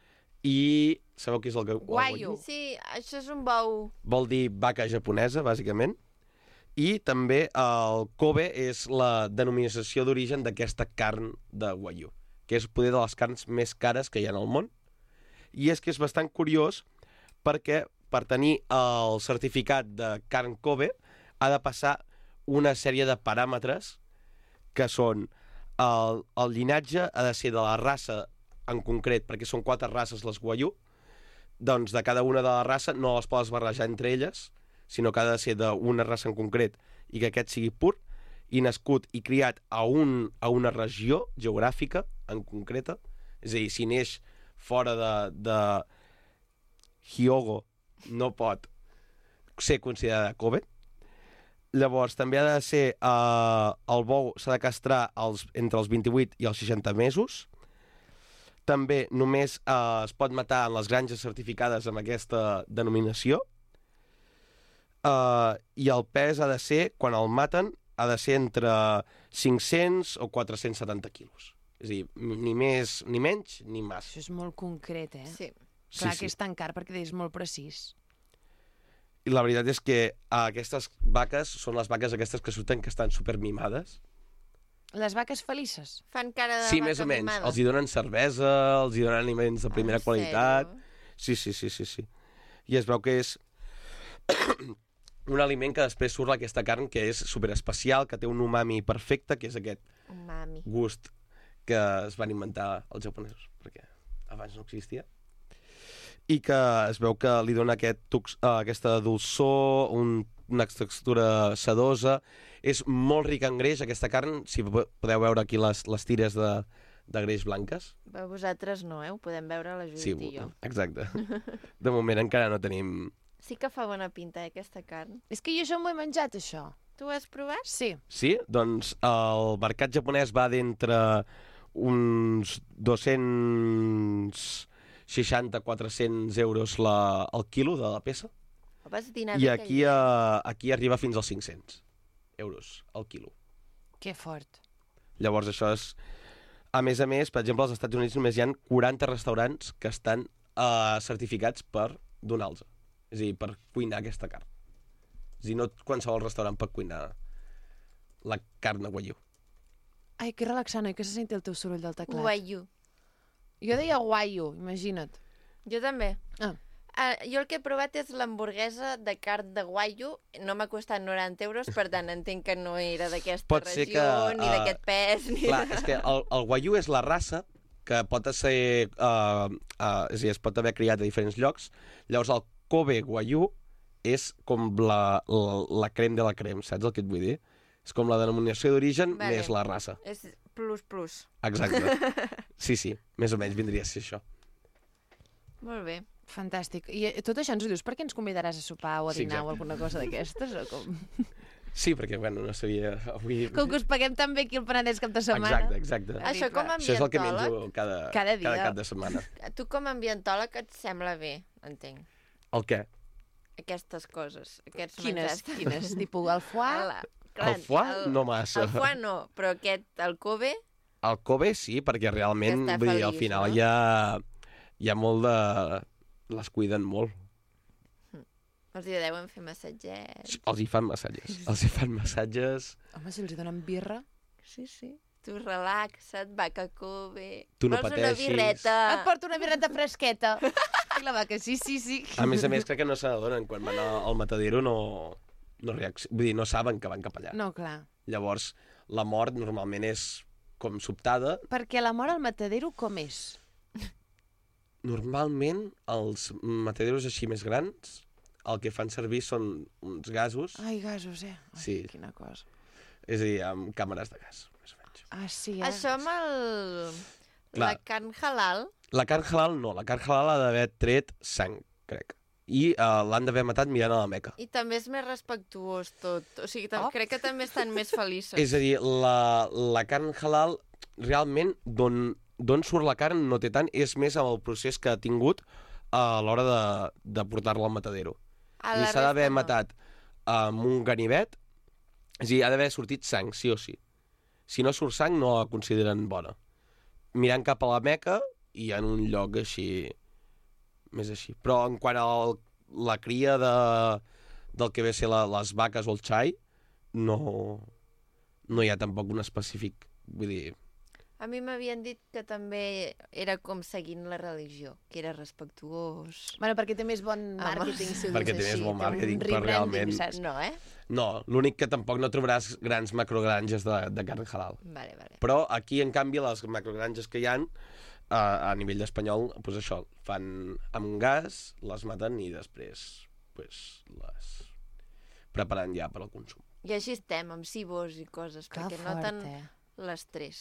i sabeu què és el, gu- el Guaiú. Sí, això és un bou. Vol dir vaca japonesa, bàsicament. I també el Kobe és la denominació d'origen d'aquesta carn de Wagyu, que és poder de les carns més cares que hi ha en el món. I és que és bastant curiós perquè per tenir el certificat de carn Kobe ha de passar una sèrie de paràmetres que són el, el llinatge ha de ser de la raça en concret, perquè són quatre races les Wagyu, doncs de cada una de la raça no les podes barrejar entre elles, sinó que ha de ser d'una raça en concret i que aquest sigui pur, i nascut i criat a, un, a una regió geogràfica en concreta, és a dir, si neix fora de, de Hyogo no pot ser considerada Kobe. Llavors també ha de ser eh, el bou s'ha de castrar els, entre els vint-i-vuit i els seixanta mesos. També només eh, es pot matar en les granges certificades amb aquesta denominació. Uh, I el pes ha de ser, quan el maten, ha de ser entre cinc-cents o quatre-cents setanta quilos. És a dir, ni més ni menys ni més. Això és molt concret, eh? Sí. Clar sí, que sí. és tan car perquè és molt precís. I la veritat és que aquestes vaques són les vaques aquestes que surten que estan supermimades. Les vaques felices. Fan cara de Sí, vaca més o menys. mimada. Els hi donen cervesa, els hi donen aliments de primera En qualitat. sèrio? Sí, sí, sí, sí, sí. I es veu que és un aliment que després surt aquesta carn que és superespecial, que té un umami perfecte, que és aquest Mami. gust que es van inventar els japonesos, perquè abans no existia. I que es veu que li dona aquest tux, uh, aquesta dolçor, un, una textura sedosa. És molt rica en greix, aquesta carn. Si podeu veure aquí les, les tires de, de greix blanques. Però vosaltres no, eh? Ho podem veure la Judit Sí, i jo. exacte. De moment encara no tenim... Sí que fa bona pinta, eh, aquesta carn. És que jo això m'ho he menjat, això. Tu ho has provat? Sí. Sí? Doncs el mercat japonès va d'entre uns dos-cents seixanta a quatre-cents euros la, el quilo de la peça. Vas dinar I bé aquí, aquell dia. a, aquí arriba fins als cinc-cents euros al quilo. Que fort. Llavors això és... A més a més, per exemple, als Estats Units només hi ha quaranta restaurants que estan uh, certificats per donar-los. És a dir, per cuinar aquesta carn. És a dir, no qualsevol restaurant pot cuinar la carn de Wagyu. Ai, que relaxant, oi? Que se senti el teu soroll del teclat. Wagyu. Jo deia guaio, imagina't. Jo també. Ah. Uh, jo el que he provat és l'hamburguesa de carn de Wagyu. No m'ha costat noranta euros, per tant entenc que no era d'aquesta Pot ser regió, que, ni uh, d'aquest pes, ni... Clar, és que el, el Wagyu és la raça que pot ser... Uh, uh, és a dir, es pot haver criat a diferents llocs. Llavors el Kobe Wagyu és com la, la, la crem de la crem, saps el que et vull dir? És com la denominació d'origen Vale. més la raça. És plus, plus. Exacte. Sí, sí, més o menys vindria a ser això. Molt bé. Fantàstic. I eh, tot això ens ho dius perquè ens convidaràs a sopar o a Sí, dinar exacte. o alguna cosa d'aquestes? O com? Sí, perquè, bueno, no sabia... Avui... Com que us paguem tan bé aquí al Penedès cap de setmana. Exacte, exacte. Això com a Això és el que ambientòleg, menjo cada, Cada dia. cada cap de setmana. tu com a ambientòleg et sembla bé, entenc, El què? aquestes coses, aquests Quines? menjars. Quines? Tipus el foie? Ala, El foie no massa. El foie no, però aquest, el Kobe, El Kobe sí, perquè realment, Que està vull dir, al feliç, final no? hi ha, hi ha molt de... Les cuiden molt. els hi deuen fer massatgets. Els hi fan massatges. Els hi fan massatges... Home, si els hi donen birra... Sí, sí. Tu relaxa't, vaca Kobe. Tu no Vols una pateixis. birreta? Et porto una birreta fresqueta. I la vaca, sí, sí, sí. A més a més, crec que no se n'adonen. Quan van al al matadero no, no, reacc... Vull dir, no saben que van cap allà. No, clar. Llavors, la mort normalment és com sobtada. Perquè la mort al matadero com és? Normalment, els mataderos així més grans, el que fan servir són uns gasos, Ai, gasos, eh? Ai, Sí. Quina cosa. és a dir, amb càmeres de gas, més o menys. Ah, sí, eh? Això amb el... Clar. La carn halal, La carn halal no, la carn halal ha d'haver tret sang, crec. I uh, l'han d'haver matat mirant a la Meca. i també és més respectuós tot. O sigui, tam Oh. crec que també estan més feliços. És a dir, la, la carn halal realment d'on d'on surt la carn no té tant, és més amb el procés que ha tingut a l'hora de, de portar-la al matadero. A I la s'ha d'haver resta no. matat amb un ganivet, és a dir, ha d'haver sortit sang, sí o sí. Si no surt sang, no la consideren bona. Mirant cap a la Meca i en un lloc així, més així. Però en quant a la cria de, del que ve a ser la, les vaques o el xai, no, no hi ha tampoc un específic. Vull dir, A mi m'havien dit que també era com seguint la religió, que era respectuós. Bueno, perquè té més bon Home. màrqueting, si ho Perquè dius té més així. bon un màrqueting, però rebranding, realment- saps? No, eh? no, l'únic que tampoc no trobaràs grans macrogranges de, de carn halal. Vale, vale. Però aquí, en canvi, les macrogranges que hi han, a, a nivell espanyol, doncs això, fan amb gas, les maten i després pues, les preparen ja per al consum. I així estem, amb cibos i coses, Que perquè fort, noten eh? l'estrès.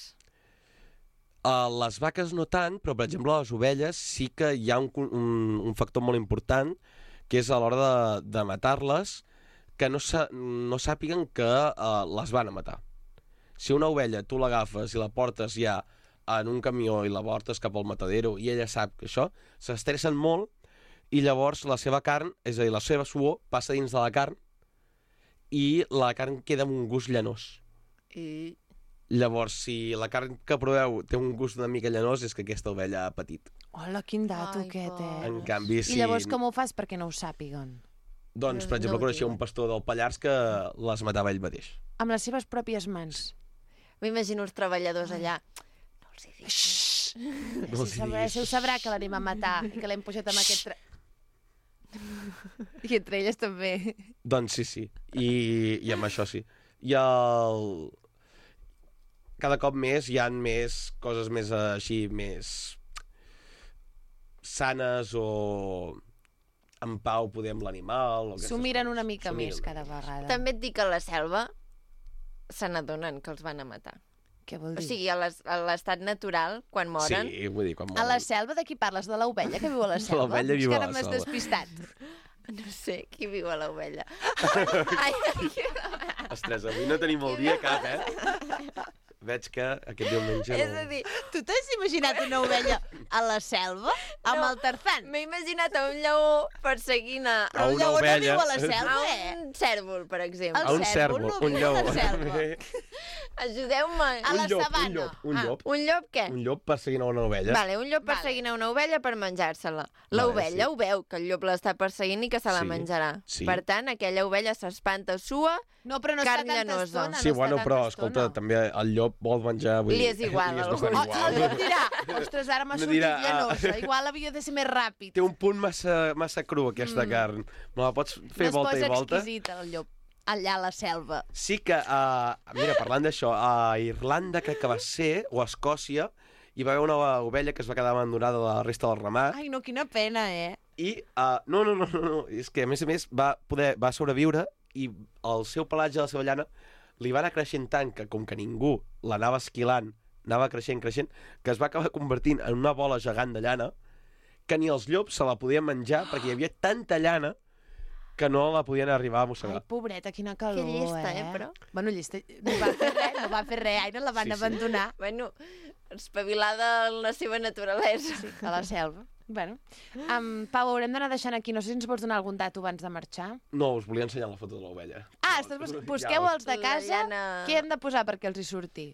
Uh, les vaques no tant, però, per exemple, les ovelles sí que hi ha un, un, un factor molt important, que és a l'hora de, de matar-les, que no, sa, no sàpiguen que uh, les van a matar. Si una ovella tu l'agafes i la portes ja en un camió i la portes cap al matadero i ella sap que això, s'estressen molt i llavors la seva carn, és a dir, la seva suor, passa dins de la carn i la carn queda amb un gust llanós. I... Llavors, si la carn que proveu té un gust una mica llanós, és que aquesta ovella ha patit. Hola, quin dato Ai, aquest, pobre. eh? En canvi, si... I llavors com ho fas perquè no ho sàpiguen? Doncs, per No exemple, ho coneixia diuen. un pastor del Pallars que les matava ell mateix. Amb les seves pròpies mans. M'imagino els treballadors allà. No els hi dic. No els Si hi sabrà, diguis. si ho sabrà que l'anem a matar i que l'hem pujat amb aquest... Tra... I entre elles també. Doncs sí, sí. I, i amb això sí. I el... Cada cop més hi han més coses més eh, així, més sanes o en pau podem l'animal. o aquestes S'ho miren coses. una mica S'ho més miren cada vegada. També et dic que a la selva se n'adonen que els van a matar. Què vol O dir? sigui, a les- a l'estat natural, quan moren... Sí, vull dir, quan A moren. la selva de qui parles? De l'ovella que viu a la selva? L'ovella És viu que a ara la m'has selva. despistat. No sé qui viu a l'ovella. Ai, Ostres, avui no tenim el dia cap, eh? Veig que aquest diumenge... és no- a dir, Tu t'has imaginat una ovella a la selva? Amb No. el Tarzan? m'he imaginat a un lleó perseguint a, A un una lleó no ovella. viu a la a selva, eh? un cèrvol, per exemple. El A un cèrvol cèrvol, no un viu a lleó. la selva. Ajudeu-me. A la un llop, sabana. Un llop, un Ah. llop. Un llop què? Un llop perseguint a una ovella. Vale, un llop Vale. perseguint a una ovella per menjar-se-la. Vale, L'ovella sí. ho veu, que el llop l'està perseguint i que se la Sí, menjarà. sí. Per tant, aquella ovella s'espanta, sua, No, però no Carn està tanta llanosa. estona. Sí, no bueno, està però, tanta escolta, estona. també el llop vol menjar... Vull Li dir, és igual, li és al bastant gust. Oh, el igual. llop dirà, ostres, ara m'ha No sortit dirà, ah. llanosa. Igual havia de ser més ràpid. Té un punt massa, massa cru, aquesta Mm. carn. Me la pots fer no volta es i posa volta? exquisit, el llop, allà a la selva. Sí que, uh, mira, parlant d'això, a Irlanda crec que va ser, o a Escòcia, hi va haver una ovella que es va quedar abandonada de la resta del ramat. Ai, no, quina pena, eh? I, uh, no, no, no, no, no, és que a més a més va poder, va sobreviure i el seu pelatge, la seva llana, li va anar creixent tant que, com que ningú l'anava esquilant, anava creixent, creixent, que es va acabar convertint en una bola gegant de llana que ni els llops se la podien menjar perquè hi havia tanta llana que no la podien arribar a Ai, mossegar. pobreta, quina calor, Que llesta, eh? eh, però. Bueno, llesta, no va fer res, no va fer res, ai, no la van Sí, sí. abandonar. Bueno, espavilada en la seva naturalesa. Sí, a la selva. Bueno, um, Pau, haurem d'anar deixant aquí. No sé si ens vols donar algun dato abans de marxar. No, us volia ensenyar la foto de l'ovella. Ah, estàs bus busqueu els de La casa. llana- Què hem de posar perquè els hi surti?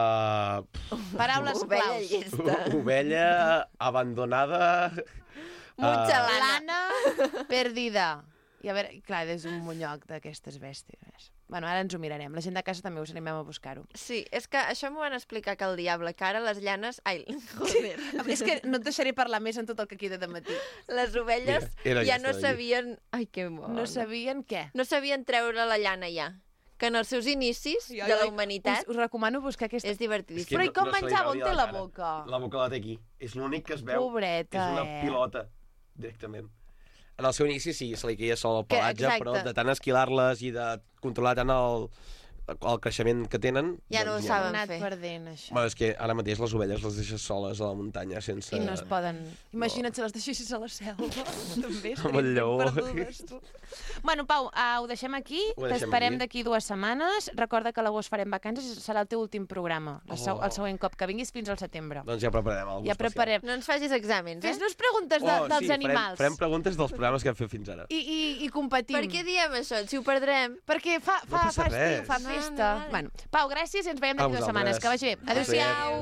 Uh, Paraules Ovella claus. llesta. ovella abandonada... Mutxalana. Lana perdida. I a veure, clar, és un monyoc d'aquestes bèsties. Bueno, ara ens ho mirarem. La gent de casa també us animem a buscar-ho. Sí, és que això m'ho van explicar que el diable, que ara les llanes... Ai, joder. És que no et deixaré parlar més en tot el que queda de matí. Les ovelles Mira, era ja aquesta no d'allí. sabien... Ai, que bo. No sabien què. no sabien treure la llana ja. Que en els seus inicis de la humanitat Us, us recomano buscar aquesta... és divertidíssim. Però i com se li menjava? veuria On té la cara. boca? La boca la té aquí. És l'únic que es veu. Pobreta, És una eh? pilota, directament. En el seu inici sí, se li queia sol el Que- pelatge, exacte. però de tant esquilar-les i de controlar tant el, el creixement que tenen... Ja no ho doncs saben. Han anat fer. perdent, això. Bueno, és que ara mateix les ovelles les deixes soles a la muntanya sense... I no es poden... Imagina't si les deixessis a la selva. També Amb el lleó. perdudes, tu. Bueno, Pau, uh, ho deixem aquí. Ho deixem T'esperem aquí. d'aquí dues setmanes. Recorda que a l'agost farem vacances i serà el teu últim programa. El, seu, Oh. el següent cop que vinguis fins al setembre. Doncs ja prepararem alguna Ja preparem. No ens facis exàmens, eh? Fes-nos preguntes de, Oh, dels sí, animals. Farem, farem preguntes dels programes que hem fet fins ara. I, i, I competim. Per què diem això? Si ho perdrem. Perquè fa, No fa, passa fa estiu, res. fa No, festa. no, vale. Bueno, Pau, gràcies i ens veiem A d'aquí dues setmanes. vosaltres. Que vagi bé. Adéu-siau.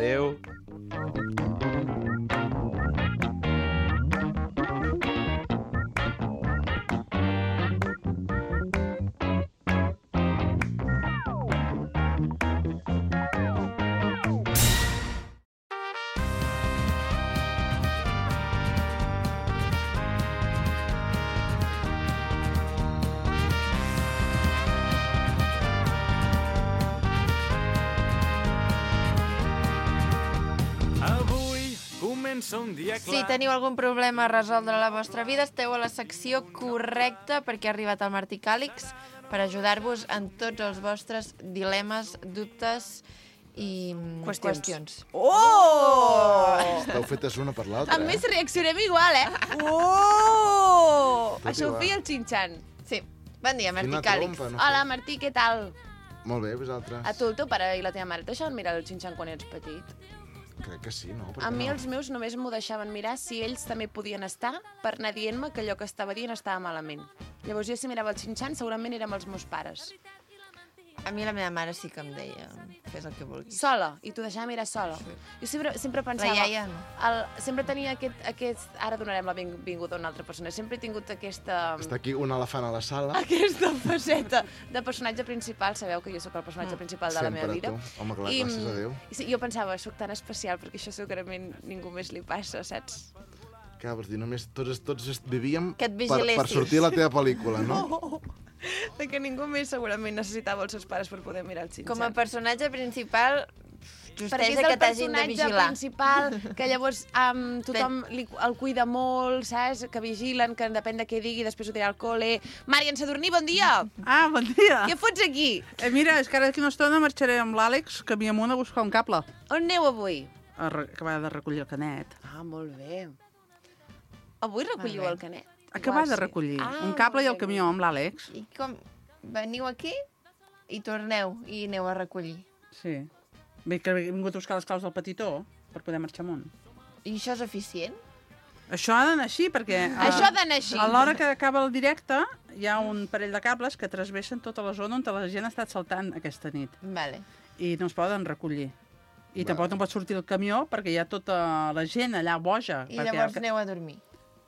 Adéu. Avui comença un dia clar. Si teniu algun problema a resoldre a la vostra vida, esteu a la secció correcta perquè ha arribat el Martí Càlix per ajudar-vos en tots els vostres dilemes, dubtes i mm, Qüestions. qüestions. Oh! Esteu fetes una per l'altra, A eh? més, reaccionem igual, eh? Oh! Tot Això ho igual. feia el Xinxan. Sí. Bon dia, Martí Quina Càlix. trompa, no Hola, sé. Martí, què tal? Molt bé, vosaltres? A tu, el teu pare i la teva mare et deixaven mirar el Xinxan quan eres petit? Crec que sí, no? Per A què mi no? els meus només m'ho deixaven mirar si ells també podien estar per anar dient-me que allò que estava dient estava malament. Llavors jo si mirava el Xinxan segurament era amb els meus pares. A mi la meva mare sí que em deia, fes el que vulguis. Sola, i t'ho deixava mirar sola. Sí. Jo sempre, sempre pensava... La iaia no. El, sempre tenia aquest, aquest... Ara donarem la benvinguda a una altra persona. Sempre he tingut aquesta... Està aquí un elefant a la sala. Aquesta faceta de personatge principal. Sabeu que jo sóc el personatge principal de la meva Sempre vida. tu. Home, clar, I, gràcies a Déu. I sí, jo pensava, soc tan especial perquè això segurament ningú més li passa, saps? Què vols dir? Només tots, tots est- vivíem Que et per, per vigilessis. sortir a la teva pel·lícula, no? Oh, de que ningú més segurament necessitava els seus pares per poder mirar el Shin-chan. Com a personatge principal, perquè justeja és el que t'hagin de personatge vigilar. principal, que llavors um, tothom li, el cuida molt, saps? Que vigilen, que depèn de què digui, després ho dirà al col·le. Marian Sadurní, bon dia! Ah, bon dia. Què fots aquí? Eh, mira, és que ara d'aquí una estona marxaré amb l'Àlex, camí amunt a buscar un cable. On aneu avui? A re- acabar de recollir el canet. Ah, molt bé. Avui recolliu Molt bé. el canet? Acabar Igual de sí. recollir Ah, un cable i el molt bé, camió amb l'Àlex. I com veniu aquí i torneu i aneu a recollir. Sí. Bé, que he vingut a buscar les claus del petitó per poder marxar amunt. I això és eficient? Això ha d'anar així, perquè... a- Això ha d'anar així. A l'hora que acaba el directe, hi ha un parell de cables que transvessen tota la zona on la gent ha estat saltant aquesta nit. Vale. I no es poden recollir. I tampoc no pot sortir el camió perquè hi ha tota la gent allà boja. I perquè llavors el... aneu a dormir.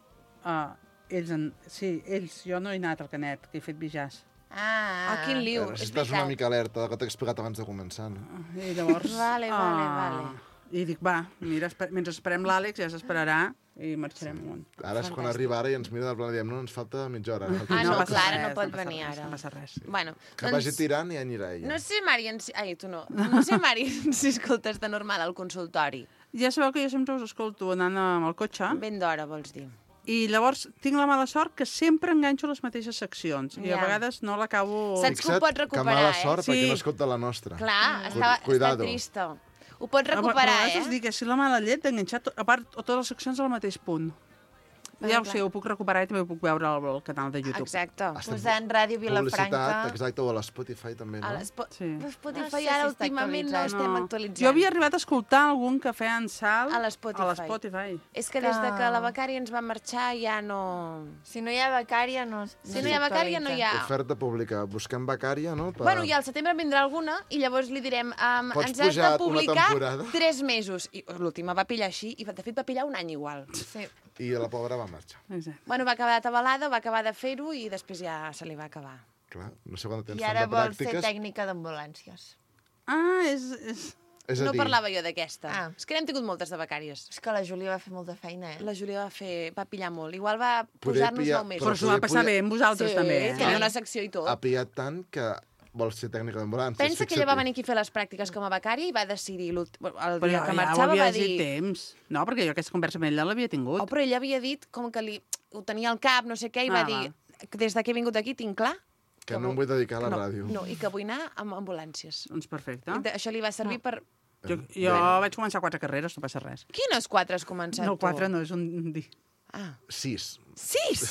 Uh, ells, en... sí, ells, jo no he anat al canet, que he fet bijàs. Ah, Ah, quin liu. Però És necessites una veritat. mica alerta del que t'he explicat abans de començar, no? I llavors... Vale, vale, ah, vale. I dic, va, mira, esper mentre esperem l'Àlex ja s'esperarà i marxarem amunt. Ara és quan arriba ara i ens mira del plan i diem, no, ens falta mitja hora. Ah, no, passa clar, ara no res, pot passa venir res, ara. No passa res. Bueno, Que vagi tirant i anirà ella. No sé, Marian, si... Ai, tu no. No sé, Marian, si escoltes de normal al consultori. Ja sabeu que jo sempre us escolto anant amb el cotxe Ben d'hora, vols dir. i llavors tinc la mala sort que sempre enganxo les mateixes seccions i a Ja. vegades no l'acabo... Saps que ho pots recuperar, que mala eh? sort, Sí. perquè no escolta la nostra. Clar, Cu- estava, està cuidado. trista. Ho pots A recuperar, vegades eh? dic que si la mala llet d'enganxar to- a part o totes les seccions al mateix punt. Però Ja ho clar. sé, ho puc recuperar i també ho puc veure al, al canal de YouTube. Exacte. Estem Posant Ràdio Publicitat, Vilafranca. exacte, o a l'Spotify també, no? A l'Spo- Sí. Spotify No sé si ara està últimament no actualitzat. estem No. actualitzant. Jo havia arribat a escoltar algun cafè en sal A l'Spotify. a l'Spotify. És que des de que la becària ens va marxar ja no... Si no hi ha becària, no... Si no hi ha becària, no hi ha... Oferta pública. Busquem becària, no? Per... Bueno, i al setembre en vindrà alguna i llavors li direm um, Pots ens has pujar de una publicar temporada? tres mesos. I l'última va pillar així i de fet va pillar un any igual. Sí. I la pobra va marxar. Exacte. Bueno, va acabar atabalada, va acabar de fer-ho i després ja se li va acabar. Clar, no sé quant de temps I fan ara de vol ser pràctiques. tècnica d'ambulàncies. Ah, és... és... És a No dir, parlava jo d'aquesta. Ah. És que n'hem tingut moltes de becàries. És que la Júlia va fer molta feina, eh? La Júlia va, fer, va pillar molt. Igual va Poder posar-nos pillar- nou mesos. Però s'ho va poder- passar poder- bé amb vosaltres, sí, també. tenia Eh? una secció i tot. ha pillat tant que vol ser tècnica d'ambulàncies. Pensa que fixa't. ella va venir aquí a fer les pràctiques com a becària i va decidir, l'últ- el Però dia ja, que ja ho marxava, havia va dit dir... temps. No, perquè jo aquesta conversa amb ella l'havia tingut. Oh, però ella havia dit com que li, ho tenia al cap, no sé què, i va Ah, dir, des de que he vingut aquí tinc clar Que no em vull dedicar a la no, ràdio. no, i que vull anar amb ambulàncies. Doncs perfecte. I de- Això li va servir per... Jo, jo vaig començar quatre carreres, no passa res. Quines quatre has començat No, tu? quatre no, és un dia. Ah, Sis. sis!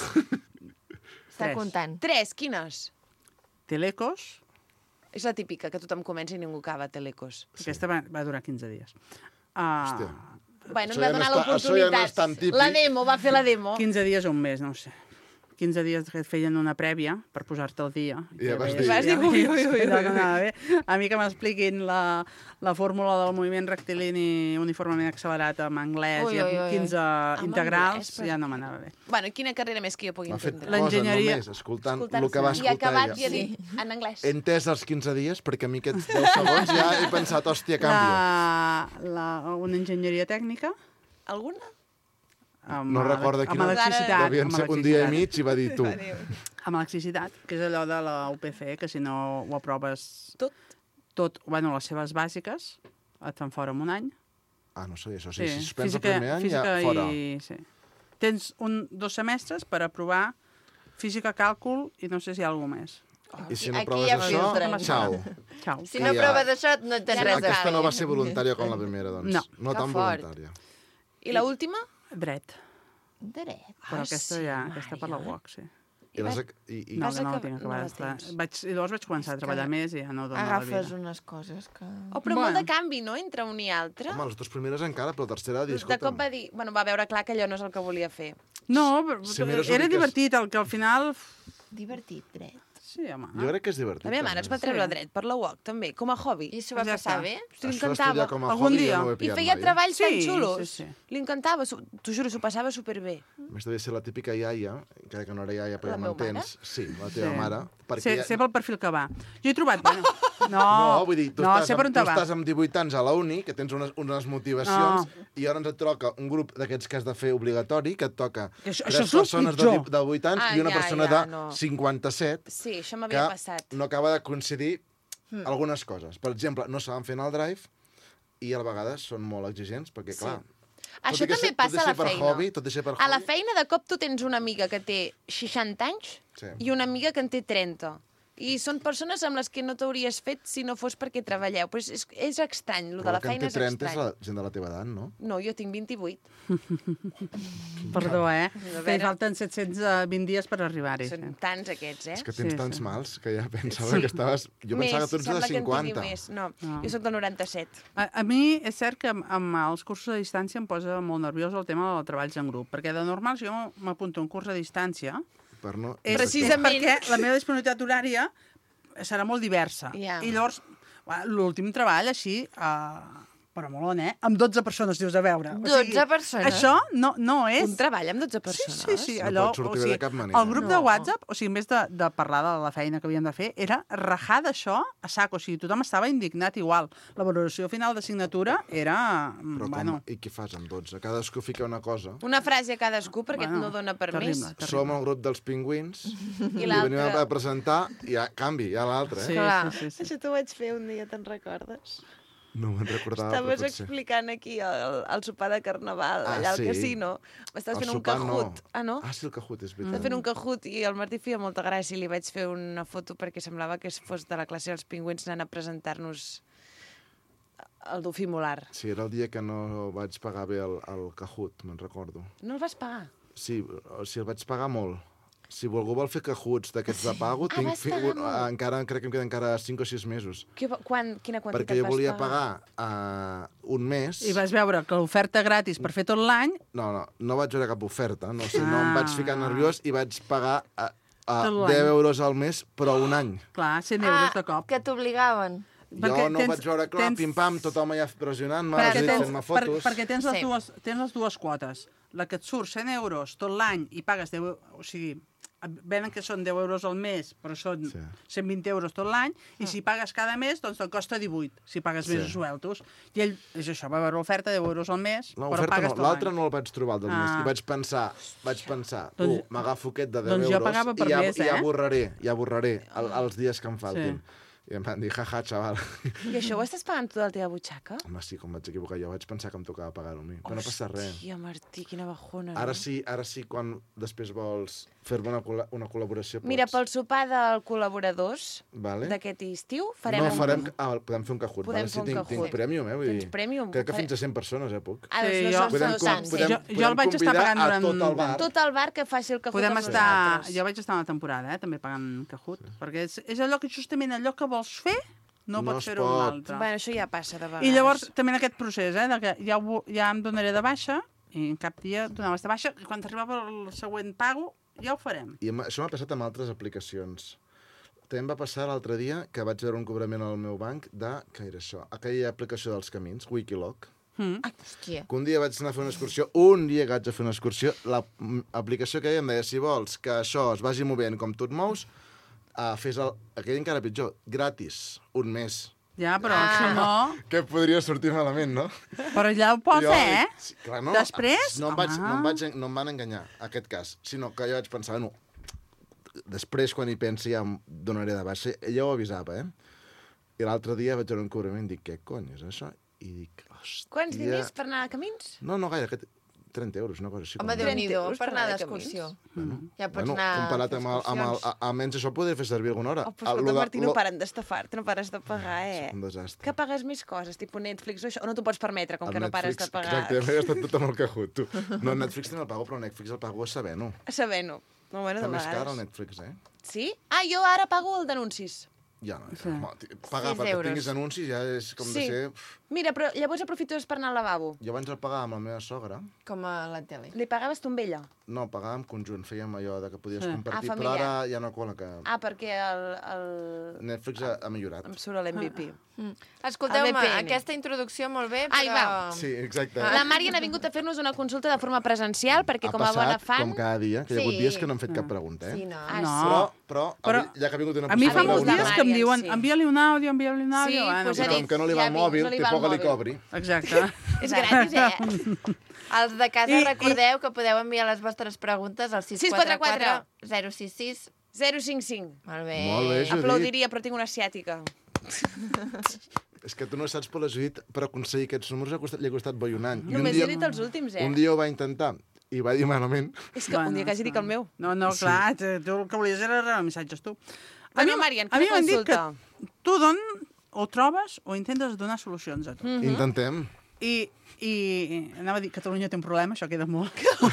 Està Tres. comptant. Tres, quines? Telecos, És la típica, que tothom comença i ningú acaba, Telecos. sí. Aquesta va, va durar quinze dies. Uh, Hòstia. Bueno, Això em va ja no donar està- això ja no l'oportunitat. és tan típic. La demo, va fer la demo. quinze dies o un mes, no ho sé. quinze dies que et feien una prèvia per posar-te al dia. I ja vas veies- dir- Vas dir, ui, ui, ui, allò ui, que ui. anava bé. A mi que m'expliquin la, la fórmula del moviment rectilini uniformement accelerat amb anglès Ui, i amb ui, ui. quinze Amb integrals, anglès, però- ja no m'anava bé. Bueno, i quina carrera més que jo pugui M'ha fet entendre? La coses enginyeria- només, escoltant Escoltant- el que va I ha escoltar acabat i ha ella. dit en anglès. He entès els quinze dies perquè a mi aquests deu segons ja he pensat, hòstia, canvio. La, la, una enginyeria tècnica Alguna? amb, No ele- recorda amb quina- electricitat. Devien amb ser un dia i electricitat. mig i va dir tu. Amb electricitat, que és allò de la U P C, que si no ho aproves Tot? tot, bueno, les seves bàsiques, et fan fora en un any. Ah, no sabia això. Sí, si suspens el primer any, ja física fora. I, sí. Tens un, dos semestres per aprovar física, càlcul i no sé si hi ha alguna més. I si no Aquí proves hi ha això, filtres. xau. Ciao. Si no Ja. proves això, no tens Ja res a Aquesta no fer. va ser voluntària com la primera, doncs. No. No Que tan fort. voluntària. I la última? Dret. Dret. Però Ah, aquesta sí, ja, aquesta per la U O C, sí. I, les, i, i, No, Vas que no la acabar- tinc no acabada. la Està- tens. vaig, I llavors vaig començar a treballar més i ja no dona la Agafes vida. unes coses que... Oh, però Bueno. molt de canvi, no?, entre un i altre. home, les dues primeres encara, però la tercera, de disculpa'm. cop va dir... Bueno, va veure clar que allò no és el que volia fer. No, però, Si mires era una mica- divertit, el que al final... Divertit, dret. Sí, home. Jo crec que és divertit. La meva mare es va treure dret per la U O C, també, com a hobby. I s'ho va Ja passar està. bé? Li Això encantava. estudiar com a Algun hobby dia. jo no ho he I pillat feia mai, eh? treballs tan Sí, xulos. sí, sí. Li encantava, s'ho- t'ho juro, s'ho passava superbé. A més, devia ser la típica iaia, crec que no era iaia, però La ja meva m'entens. Sí, la teva Sí. mare. Perquè Sé, ja- sé pel perfil que va. Jo he trobat... Bueno, no, No, vull dir, tu, no, estàs, sé per amb, on tu va. estàs amb divuit anys a la uni, que tens unes, unes motivacions, No. i llavors et toca un grup d'aquests que has de fer obligatori, que et toca Que això- tres això és el persones de, pitjor. di- de vuit anys Ah, i una ja, persona ja, de no. cinquanta-set, Sí, això que m'havia passat. no acaba de coincidir algunes coses. Per exemple, no saben fer el drive, i a vegades són molt exigents, perquè, Sí. clar... Això tot i que també ser- passa tot i a la ser per feina. Hobby, tot i ser per A la hobby, feina, de cop, tu tens una amiga que té seixanta anys Sí. i una amiga que en té trenta. I són persones amb les que no t'hauries fet si no fos perquè treballeu. Però és, és, és estrany, el de però la el que en feina té és trenta és estrany. la gent de la teva edat, no? No, jo tinc vint-i-vuit. Perdó, eh? veure. Feia falten set-cents vint dies per arribar-hi. Són tants, aquests, eh? És que tens Sí, tants sí. mals que ja pensava que estaves... Jo més, pensava que tu ets de sembla que en cinquanta. tingui més. No, No. jo soc del noranta-set. A, a mi és cert que amb, amb els cursos a distància em posa molt nerviós el tema dels treballs en grup, perquè de normal si jo m'apunto a un curs a distància Per no... és, Precisament. és perquè la meva disponibilitat horària serà molt diversa. Ja. I llavors, bueno, l'últim treball, així, uh, però molt eh? Amb dotze persones, dius, a veure. dotze persones? Això no, no és... Un treball amb dotze Sí, persones? sí, sí. No Allò, pot sortir o bé sigui, de cap manera. el grup No. de WhatsApp, o sigui, en vez de, de parlar de la feina que havíem de fer, era rajar d'això a sac. O sigui, tothom estava indignat igual. La valoració final d'assignatura era... mm, Però com, bueno, I què fas amb dotze? Cadascú fica una cosa. Una frase a cadascú, perquè Bueno, no dona per terrible, més. terrible. Som el grup dels pingüins I i venim l'altre... a presentar i ja, canvi, ja l'altre, eh? Sí, Clar, sí, sí, sí. això t'ho vaig fer un dia, te'n recordes? No me'n recordava, Estaves però potser. explicant aquí el, el sopar de carnaval, Ah, allà al sí? casino. M'estaves El fent un sopar cajut. No. Ah, no? Ah, sí, el cajut, és Estava veritat. fent un cajut i el Martí feia molta gràcia i li vaig fer una foto perquè semblava que fos de la classe dels pingüins anant a presentar-nos el dofí molar. Sí, era el dia que no vaig pagar bé el, el cajut, me'n recordo. No el vas pagar? Sí, o sigui, el vaig pagar molt. Si algú vol fer cajuts d'aquests de pago, Ah, tinc vas fi- pagar un- molt. encara, crec que em queden encara cinc o sis mesos. Que, quan, quina quantitat Perquè jo vas volia pagar? pagar uh, un mes... I vas veure que l'oferta gratis per fer tot l'any... No, no, no vaig veure cap oferta. No, o sigui, no em Ah. vaig ficar nerviós i vaig pagar a, a Tot l'any. deu euros al mes, però un any. Clar, cent euros de cop. que t'obligaven. Perquè jo no tens- vaig veure, clar, tens- pim-pam, tothom allà pressionant-me, Perquè sí, tens, fent-me per, fotos. perquè tens les, Sí. dues, tens les dues quotes. La que et surt cent euros tot l'any i pagues deu euros, o sigui, venen que són deu euros al mes, però són Sí. cent vint euros tot l'any, i si pagues cada mes, doncs te'n costa divuit, si pagues Sí. mesos sueltos. I ell, és això, va veure l'oferta, deu euros al mes, però L'oferta pagues no, tot l'altre l'any. no el vaig trobar el del mes. Ah. I vaig pensar, vaig pensar, tu, Doncs- m'agafo aquest de deu doncs jo euros pagava per i ja, mes, i ja eh? borraré, ja borraré el, els dies que em faltin. Sí. I em van dir, jaja, xaval. I això ho estàs pagant tu de la teva butxaca? Home, sí, com vaig equivocar jo, vaig pensar que em tocava pagar-ho a mi. Però no passa res. Hòstia, Martí, quina bajona. Ara no? sí, ara sí, quan després vols fer-me una, col·la- una col·laboració, pots. Mira, pel sopar del col·laboradors Vale? d'aquest estiu farem... No, un- farem... Ah, podem fer un cajut. Podem vale? fer Sí, un tinc, cajut. tinc prèmium, eh? Vull Tens dir, prèmium? Crec que Farem- fins a cent persones, eh, puc. Ah, doncs Sí, no jo- som Podem, no com, tants, podem, sí. Jo- jo el podem vaig estar convidar pagant a durant- tot el bar. Tot el bar que faci el cajut Podem amb estar... nosaltres. Jo vaig estar una temporada, eh, també pagant Cajut, perquè és, és allò que justament allò que vols fer no, No pots es fer-ho amb pot. l'altre. Bueno, això ja passa de vegades. I llavors, també en aquest procés, eh, de que ja, ho, ja em donaré de baixa, i en cap dia donaves de baixa, i quan arribava el següent pago, ja ho farem. I em- això m'ha passat amb altres aplicacions. També em va passar l'altre dia que vaig veure un cobrament al meu banc de... Què era això? Aquella aplicació dels camins, Wikiloc. Mm. Hòstia. Que un dia vaig anar a fer una excursió, un dia que vaig a fer una excursió, l'aplicació que em deia, si vols que això es vagi movent com tu et mous, uh, fes el... aquell encara pitjor, gratis, un mes. Ja, però Ah. si no... Que podria sortir malament, no? Però ja ho posa, Jo- eh? Sí, clar, no, Després, No em, vaig, home. no, em vaig, no em van enganyar, aquest cas, sinó que jo vaig pensar, bueno, després, quan hi pensi, ja em donaré de baixa. Ella ho avisava, eh? I l'altre dia vaig veure un cobrament i dic, què cony és això? I dic, hòstia... Quants diners per anar a camins? No, no gaire, aquest... trenta euros, una cosa així. Home, com- Déu-n'hi-do, euros per per anar anar de d'excursió. Bueno, Ja pots bueno, anar a comparat fer amb, el, amb el, excursions. a- almenys això podria fer servir alguna hora. Oh, però Ah, lo escolta, de- Martí, no lo- paren d'estafar-te, no pares de pagar, eh? És un desastre. Que pagues més coses, tipus Netflix o això? O no t'ho pots permetre, com El que no pares de Netflix, pagar? Exacte, m'he gastat tot amb el cajut, tu. No, el Netflix també el pago, però el Netflix el pago a saber, no? A saber, no. No, bueno, de Està més car el vegades. Netflix, eh? Sí? Ah, jo ara pago el d'anuncis. Ja no. Sí. Home, pagar Sis perquè euros. tinguis anuncis ja és com de Sí. ser... Mira, però llavors aprofites per anar al lavabo. Jo abans el pagava amb la meva sogra. Com a la tele. Li pagaves tu amb ella? No, pagàvem conjunt, fèiem allò de que podies Sí. compartir, Ah, però familiar. ara ja no cola que... Ah, perquè el... el... Netflix ha, ha millorat. Em surt l'M V P. Mm. Escolteu-me, El V P N. aquesta introducció molt bé, però... Ai, va. Sí, exacte. La Màrian ha vingut a fer-nos una consulta de forma presencial perquè ha com a passat, bona fan... com cada dia, que hi ha hagut Sí. dies que no hem fet cap pregunta, eh? Sí, no. Ah, No. Però, però, Però avui, ja que ha vingut una A mi fa Ha molts vingut la dies que em Màrian, diuen sí. envia-li un àudio, envia-li un àudio. Sí, bueno, pues I ha però- dit- com que no li ja va el vi- mòbil, no li té va el por que li mòbil. cobri. Exacte. És gratis, eh? Els de casa I- i- recordeu que podeu enviar les vostres preguntes al sis quatre quatre zero sis sis. zero cinc cinc. Molt bé. Molt bé, Judit. Aplaudiria, però tinc una asiàtica. És que tu no saps, però la Judit, per aconseguir aquests números li ha costat, li ha costat boi un any. I un Només dia, he dit els últims, eh? un dia ho va intentar i va dir malament. És que un dia quasi dic el meu. No, no, clar, tu el que volies era rebre missatges, tu. Bueno, Màrian, a mi quina m'han dit consulta? que tu don o trobes o intentes donar solucions a tot. Mhm. Intentem. I, I anava a dir, Catalunya té un problema, això queda molt.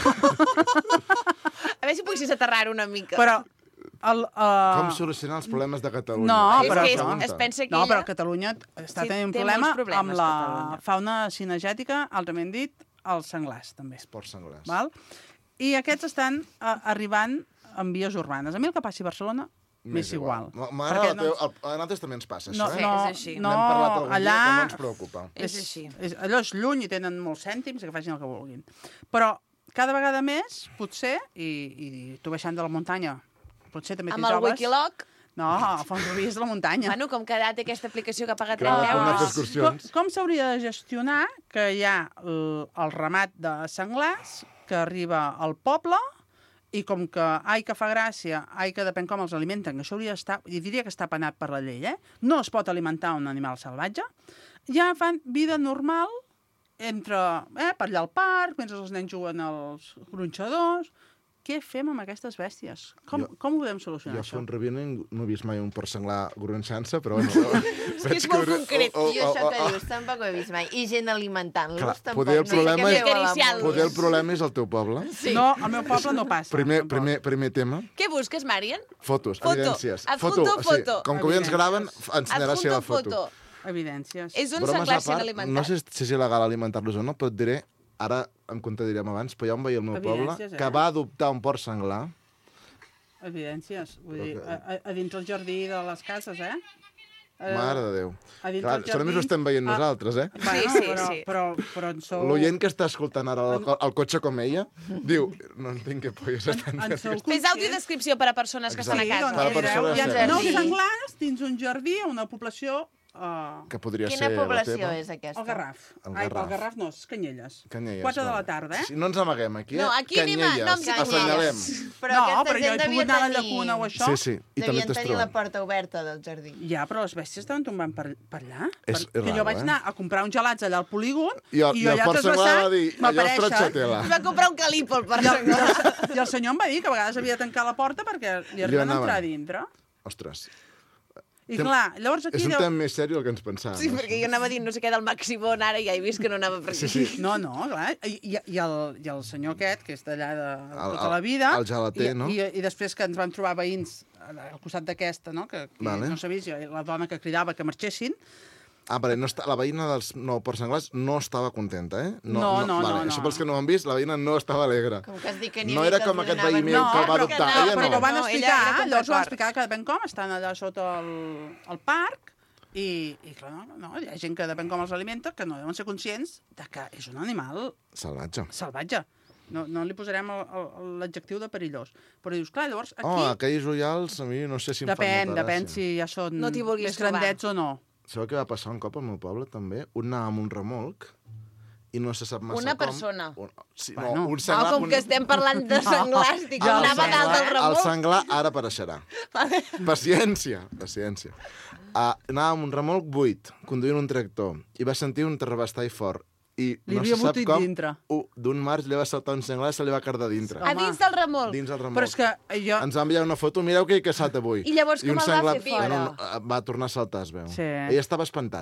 A veure si poguessis aterrar una mica. Però... El, uh... Com solucionar els problemes de Catalunya? No, és però que això- es, es pensa que No, ella... però Catalunya està Sí, tenint un té problema molts problemes, amb la Catalunya. fauna cinegètica, altrament dit, els senglars, també. Esports senglars. Val? I aquests estan uh, arribant en vies urbanes. A mi el que passi a Barcelona, m'és igual. M'agrada Perquè el teu... El, a nosaltres també ens passa, No, això, eh? no, és així. no, N'hem parlat algun allà... dia, que no ens preocupa. És així. És, allò és lluny i tenen molts cèntims i que facin el que vulguin. Però cada vegada més, potser, i, i tu baixant de la muntanya, potser també t'hi Amb el trobes... Wikiloc, No, a Font-rubí és la muntanya. bueno, com que ara té aquesta aplicació que paga Clar, trenta per anar a fer euros... excursions. Com, com s'hauria de gestionar que hi ha el, el ramat de senglars que arriba al poble i com que, ai, que fa gràcia, ai, que depèn com els alimenten, que això hauria d'estar, i diria que està penat per la llei, eh? No es pot alimentar un animal salvatge. Ja fan vida normal entre, eh, per allà al parc, mentre els nens juguen als gronxadors. Què fem amb aquestes bèsties? Com, Jo- com ho podem Jo solucionar, a això? Font-rubí no, no he vist mai un porc senglar gronxant-se, però bueno... és que és molt concret. I això que dius, tampoc ho he vist mai. I gent alimentant-los, Clar, tampoc. poder el no sé problema què és- feu a la Acariciant-los. Poder el problema és el teu poble. Sí. No, al meu poble no passa. Primer, tampoc. primer, primer tema, Què busques, Màrian? fotos, Foto. evidències. Adjunto o sigui, foto. com que avui ens graven, ensenyarà si Adjunto la foto. Evidències. És un Bromes senglar a sent part, alimentat. no sé si és il·legal alimentar-los o no, però et diré, ara em contradirem abans, però hi ha un veí al meu poble Evidències, eh? que va adoptar un porc senglar. Evidències. Vull Però dir, que- a, a, a dins el jardí de les cases, eh? Eh, Mare de Déu. A dins Clar, dels això només ho jardins- estem veient Ah. nosaltres, eh? Bueno, Sí, sí, però, sí. Però, però en sou... L'oient que està escoltant ara el, el cotxe com ella, diu, no entenc què polles estan En fent. sou Fes conscients? audiodescripció per a persones que estan a Sí, casa. doncs, Per a direu, persones hi ha certes. nou Jardí. senglars dins un jardí, una població... Uh, Que podria Quina ser població la teva. és aquesta? el Garraf. El Ai, Garraf. el Garraf no, és Canyelles. Canyelles. quatre de la vale. tarda, eh? Sí, no ens amaguem aquí, eh? No, aquí anem a- no ens Canyelles. situem. Assenyalem. Però no, aquesta però jo gent he devia pogut anar a la tenir... llacuna o això. Sí, sí, i també Devien t'has tenir la trobat. porta oberta del jardí. Ja, però les bèsties estaven tombant per, per allà. És- per, és que jo raro, vaig eh? anar a comprar uns gelats allà al polígon I el, i el allà porc senglar trasbassant va dir, allò és m'apareixen. tratxatela. Es va comprar un calípol per I el, i, senglar. el, I el senyor em va dir que a vegades havia de tancar la porta perquè li Li arriben a anaven. entrar a dintre. Ostres, I Tem- clar, llavors aquí... és un deu- tema més sèrio del que ens pensàvem. Sí, perquè jo anava dient no sé què del Maximón ara i ja he vist que no anava per aquí. Sí, sí. No, no, clar. I, i, i, el, I el senyor aquest, que és d'allà de El- tota la el- vida... el gelater, i, no? I, I després que ens vam trobar veïns al costat d'aquesta, no? Que, que Vale. no s'ha vist, i la dona que cridava que marxessin. Ah, vale, no està, la veïna dels nou porcs senglars no estava contenta, eh? No, no, vale, no, Això no. pels que no ho han vist, la veïna no estava alegre. Com que has dit que n'hi No havia era que com els aquest donaven- veí meu No, que el va però adoptar. que no, Ella Però no. ho van No, ella explicar, era com llavors ho van d'acord. explicar que depèn com, estan allà sota el, el parc, i, i clar, no, no, hi ha gent que depèn com els alimenta, que no deuen ser conscients de que és un animal Salvatge. salvatge. No, no li posarem el- el- l'adjectiu de perillós. Però dius, clar, llavors aquí... Oh, aquells ullals, a mi no sé si em depèn, fan molta depèn gràcia. si ja són No t'hi vulguis més grandets o no. Sabeu què va passar un cop al meu poble, també? Un anava amb un remolc i no se sap massa Una com... persona. Un, sí, Bueno. no, un Ah, senglar... com un... que estem parlant de senglars, dic, Ja, el anava dalt del El remolc. senglar ara apareixerà. Paciència, paciència. Uh, anava amb un remolc buit, conduint un tractor, i va sentir un terrabastall fort. I Li no havia se sap botit com, dintre. uh, d'un marge li va saltar un senglar i se li va quedar dintre. A dins del remolc. Dins el remolc. Però és que jo... Ens va enviar una foto, mireu que he caçat avui. I llavors com un el va senglar- fer fora? No, no, va tornar a saltar, es veu. Sí. Ell estava espantat, eh?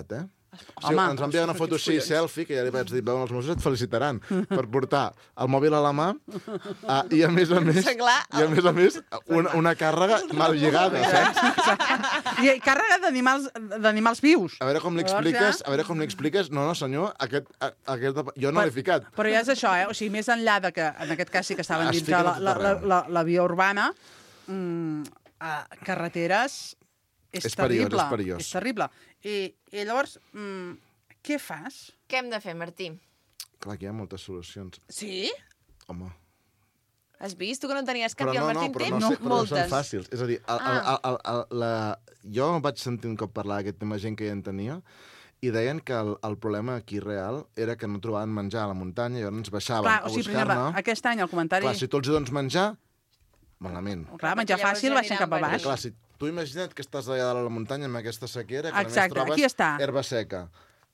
Sí, ens van enviar una foto així, selfie, que ja li vaig dir, veuen els Mossos et felicitaran per portar el mòbil a la mà uh, i, a més a més, Senglar. i a més a més, una, una càrrega mal lligada, saps? I càrrega d'animals d'animals vius. A veure com li Llavors expliques, ja- a veure com li expliques, no, no, senyor, aquest, a, aquest jo no l'he ficat. Però ja és això, eh? O sigui, més enllà de que, en aquest cas sí que estaven Es dins de fiquen la, a tot la, la, arreu. la, la via urbana, mm, a carreteres, és, És perillós, terrible. és perillós. És terrible. I, i llavors, mm, què fas? Què hem de fer, Martí? Clar, que hi ha moltes solucions. Sí? Home. Has vist? Tu que no en tenies cap Però i el no, no, Martín però té no, sé, però no són moltes. fàcils. És a dir, el, el, el, el, el, la... jo vaig sentir un cop parlar d'aquest tema gent que ja en tenia i deien que el, el problema aquí real era que no trobaven menjar a la muntanya i llavors ens baixaven Clar, a o sigui, per exemple, buscar-ne. aquest any el comentari... Clar, si tu els hi dones menjar, malament. Clar, menjar Perquè llavors fàcil, ja baixen aniran cap a per baix. Perquè, clar, si tu imagina't que estàs allà dalt a la muntanya amb aquesta sequera, que Exacte, només trobes aquí està. herba seca.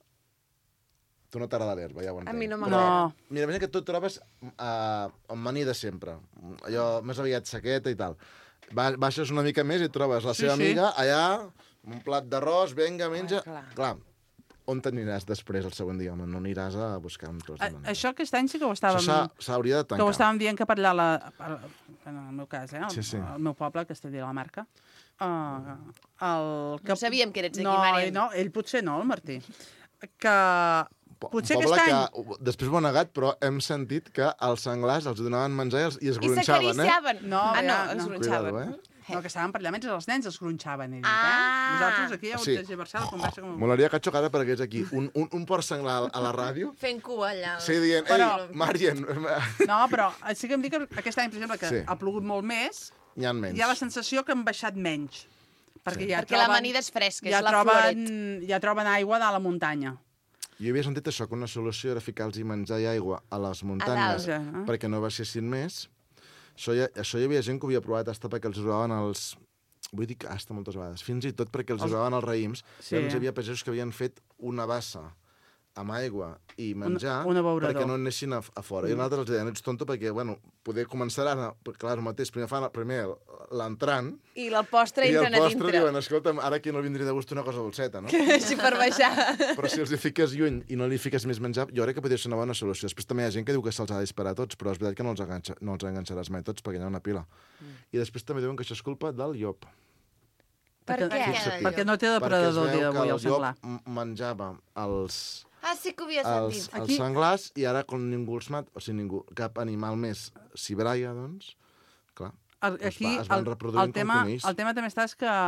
Tu no t'agrada l'herba, ja ho entenc. A mi no No. m'agrada. Mira, imagina que tu et trobes uh, amanir de sempre, allò més aviat sequeta i tal. Ba baixes una mica més i trobes la Sí, seva sí. amiga allà, amb un plat d'arròs, vinga, menja... clar. clar, on t'aniràs després el següent dia? Home, no aniràs a buscar un tros de A, manera. això aquest any sí que ho Això estàvem... s'ha- s'hauria de que ho tancar. estàvem dient que per allà, la, per, en el meu cas, eh, el, Sí, sí. el meu poble, Castellví de la Marca, uh, el que... No sabíem que eres d'aquí, no, Màriam. No, ell potser no, el Martí. Que Po- potser un aquest poble any... que uh, després ho ha negat, però hem sentit que els senglars els donaven menjar i, els, i es I gronxaven, eh? s'acariciaven. No, ah, no, ja, els no. gronxaven. Cuidado, eh? No, que estaven per allà mentre els nens els gronxaven, he dit, Ah. eh? Nosaltres aquí ja ho Sí. sí. tergiversar la conversa com... Molaria que xocada perquè és aquí un, un, un porc senglar a la ràdio, Fent cua allà. sí, dient, ei, Però- Marien, No, però sí que em dic que aquest any, per exemple, que Sí. ha plogut molt més, n'hi ha menys. hi ha la sensació que han baixat menys. Perquè Sí. ja Perquè la troben, amanida és fresca, ja és la troben, floret. ja troben aigua de la muntanya. Jo havia sentit això, que una solució era ficar-los menjar i aigua a les dalt. muntanyes Ja, eh? perquè no baixessin més. Això, ja, això hi havia gent que ho havia provat hasta perquè els robaven els... Vull dir que hasta moltes vegades. Fins i tot perquè els, els... robaven els raïms. Sí. Llavors hi havia pagesos que havien fet una bassa amb aigua i menjar un abeurador. perquè no anessin a, a fora. I nosaltres els deien, ets tonto perquè, bueno, poder començaran a... Perquè, clar, el mateix, primer fan primer l'entrant I el postre i el entren a postre dintre. diuen, escolta'm, ara aquí no vindria de gust una cosa dolceta, no? Així per baixar. Però si els hi fiques lluny i no li fiques més menjar, jo crec que podria ser una bona solució. Després també hi ha gent que diu que se'ls ha de disparar a tots, però és veritat que no els, enganxa, no els enganxaràs mai tots perquè hi ha una pila. Mm. I després també diuen que això és culpa del llop. Per Perquè- què? Fixa't-hi. Perquè no té depredador Perquè es veu dia d'avui, que el senglar. llop m- menjava els, Ah, sí que ho havia els, sentit. els Aquí- senglars i ara com ningú els mat, o sigui, ningú, cap animal més s'hi braia, doncs, clar, El, es aquí va- es van el, reproduint el, com tema, conills. el tema també està és que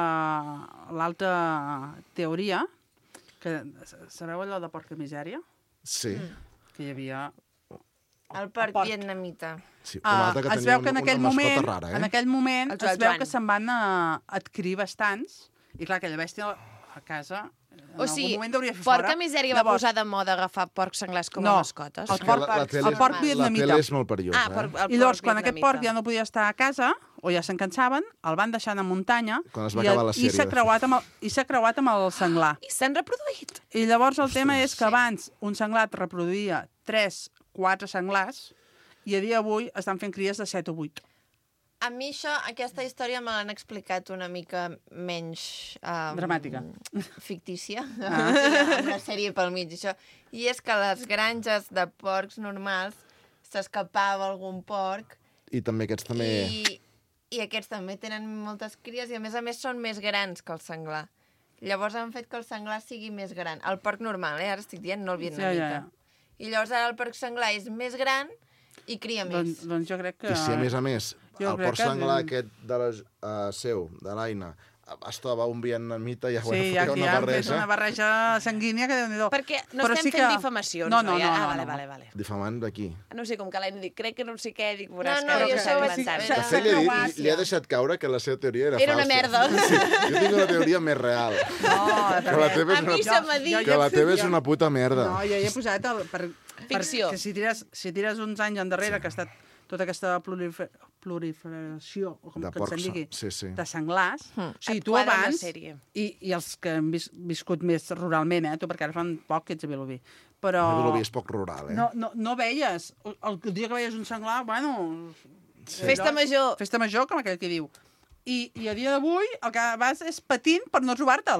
l'altra teoria, que sabeu allò de porca misèria? sí. Que hi havia... El porc porc. vietnamita. sí. Uh, Un altre que es tenia veu que en una, aquell una mascota moment, rara, eh? en aquell moment El es Joan veu Joan. que se'n van uh, adquirir bastants i clar, aquella bèstia a casa en O sigui, algun moment hauria de fer porca fora. misèria va Llavors, posar de moda agafar porcs senglars com No, a mascotes. el És que porc- la, la, tele, el porc la vietnamita. tele és molt perillosa, Ah, porc, eh? el I llavors, porc quan aquest vietnamita. porc ja no podia estar a casa, o ja se'n cansaven, el van deixant a muntanya Quan es va i, acabar la i sèrie, s'ha de creuat, amb el, i s'ha creuat amb el senglar. I s'han reproduït. I llavors el tema és que Sí. abans un senglar et reproduïa tres, quatre senglars i a dia d'avui estan fent cries de set o vuit. A mi això, aquesta història me l'han explicat una mica menys... Um, Dramàtica. Fictícia. Ah. Amb una sèrie pel mig, això. I és que a les granges de porcs normals s'escapava algun porc I també aquests també... i, i aquests també tenen moltes cries i a més a més són més grans que el senglar. Llavors han fet que el senglar sigui més gran. El porc normal, eh? Ara estic dient, no el vietnamita. Ja, ja, ja. I llavors ara el porc senglar és més gran i cria més. Doncs, doncs jo crec que... I si a més a més Jo el crec porc que- senglar aquest de la, uh, seu, de l'Aina, es troba un vietnamita i ja, Sí, bueno, ja, ja una ja han fet barreja una barreja sanguínia que déu-n'hi-do. Perquè no Però estem sí fent que- difamacions, No, no, oi? no, Ah, no, vale, no. vale, vale. difamant d'aquí. No sé, com que l'Aina dic, crec que no sé què, dic, veuràs No, no, que jo s'ha això ho he inventat. dit. De Era fet, li, he dit- gràcia. li ha deixat caure que la seva teoria era, Era una falsa. merda. Sí, jo tinc una teoria més real. No, Que la teva és A mi una, se m'ha dit. jo- que la teva és una puta merda. No, jo hi he posat el, per, Ficció. per, que si tires, si tires uns anys endarrere, sí. que ha estat tota aquesta prolifer, proliferació, o com De que se'n porcs, digui, sí, sí. de senglars, Hmm. o sigui, Et tu quadra la abans, sèrie. i, i els que han vis, viscut més ruralment, eh, tu, perquè ara fan poc que ets a Vilobí, però A Vilobí és poc rural, eh? no, no, no veies, el, el dia que veies un senglar, bueno... Sí. Festa major. Festa major, com aquell que diu. I, i a dia d'avui el que vas és patint per no trobar-te'l.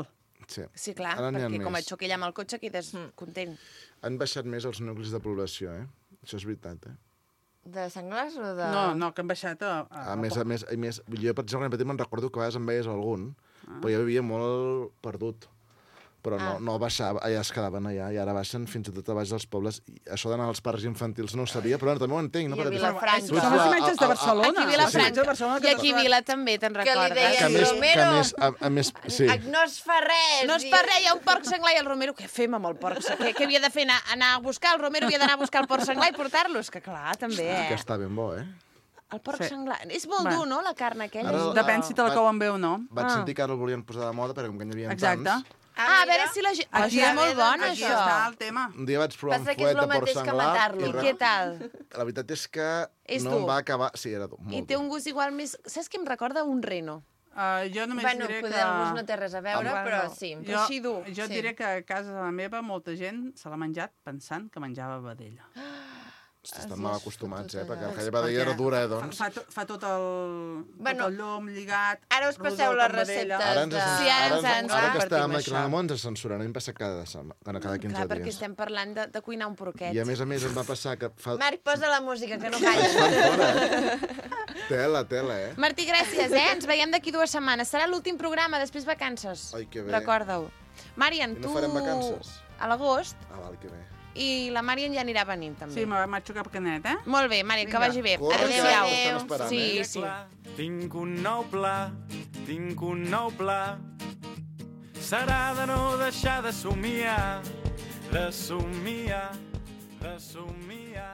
Sí. Sí, clar, Ara n'hi ha perquè com més. et xoqui allà amb el cotxe quedes content. Han baixat més els nuclis de població, eh? Això és veritat, eh? De senglars o de... No, no, que han baixat a... A més, a més, a més, jo, per exemple, petit me'n recordo que a vegades en veies algun, però jo vivia molt perdut. Però no, no baixava, ja es quedaven allà, i ara baixen fins i tot a baix dels pobles. I això d'anar als parcs infantils no ho sabia, però també ho entenc, no? I a Perquè- Vilafranca. Tu ets Són les la- imatges de a- a- Barcelona. Aquí a Sí, sí. Vilafranca. Barcelona, I que aquí a Vila també, te'n Que li recordes? deien Que a més, que Romero. a més, a, a més, sí. Ah, no es fa res. No es fa res, hi ha un porc senglar i el Romero, què fem amb el porc senglar? Què, què havia de fer? Anar, anar a buscar el Romero, havia d'anar a buscar el porc senglar i portar-los? Que clar, també, Que eh? està ben bo, eh? El porc Sí. senglar. És molt Va. dur, no, la carn aquella? Ara- És- Depèn si te la Va- couen bé o no. Vaig Ah. sentir que ara el volien posar de moda, perquè com que n'hi havia Exacte. tants... Ah, a veure si la gent... Oh, Aquí això és molt bon, Aquí això. està el tema. Un dia vaig provar Passa un que és fuet lo de porc mateix que senglar... matar-lo, i I re- què tal? La veritat és que És no dur. em va acabar... Sí, era dur, I molt té dur. un gust igual més... Saps què em recorda? Un reno. Uh, jo només Bueno, diré poder que... el gust no té res a veure, Home, però no. sí. Jo, Així dur, jo et sí. diré que a casa meva molta gent se l'ha menjat pensant que menjava vedella. Hosti, estan mal acostumats, eh? Perquè Perquè aquella vedella era dura, eh, doncs. Fa, fa, tot, fa tot, el, Bueno, tot el llom lligat. Ara us rodó passeu com les vedella. receptes. Ara ens, de- cens- Sí, ara ara, ens- ens, ens ara que compartim està amb això. la món ens censuren, hem passat cada, sema- cada, cada quinze Clar, perquè dies. estem parlant de, de cuinar un porquet. I a més a més em va passar que fa... Marc, posa la música, que no calles. Tela, tela, eh? Martí, gràcies, eh? Ens veiem d'aquí dues setmanes. Serà l'últim programa, després vacances. Ai, que bé. Recorda-ho. Marian, I no tu... farem vacances? A l'agost. Ah, val, que bé. I la Marian ja anirà venint, també. Sí, m'ha m'ha xocat canet, eh? Molt bé, Marian, que Vinga. vagi bé. Corre, Adéu, que Adéu-siau. estan esperant, Sí, eh? sí. Clar, tinc un nou pla, tinc un nou pla. Serà de no deixar de somiar, de somiar, de somiar.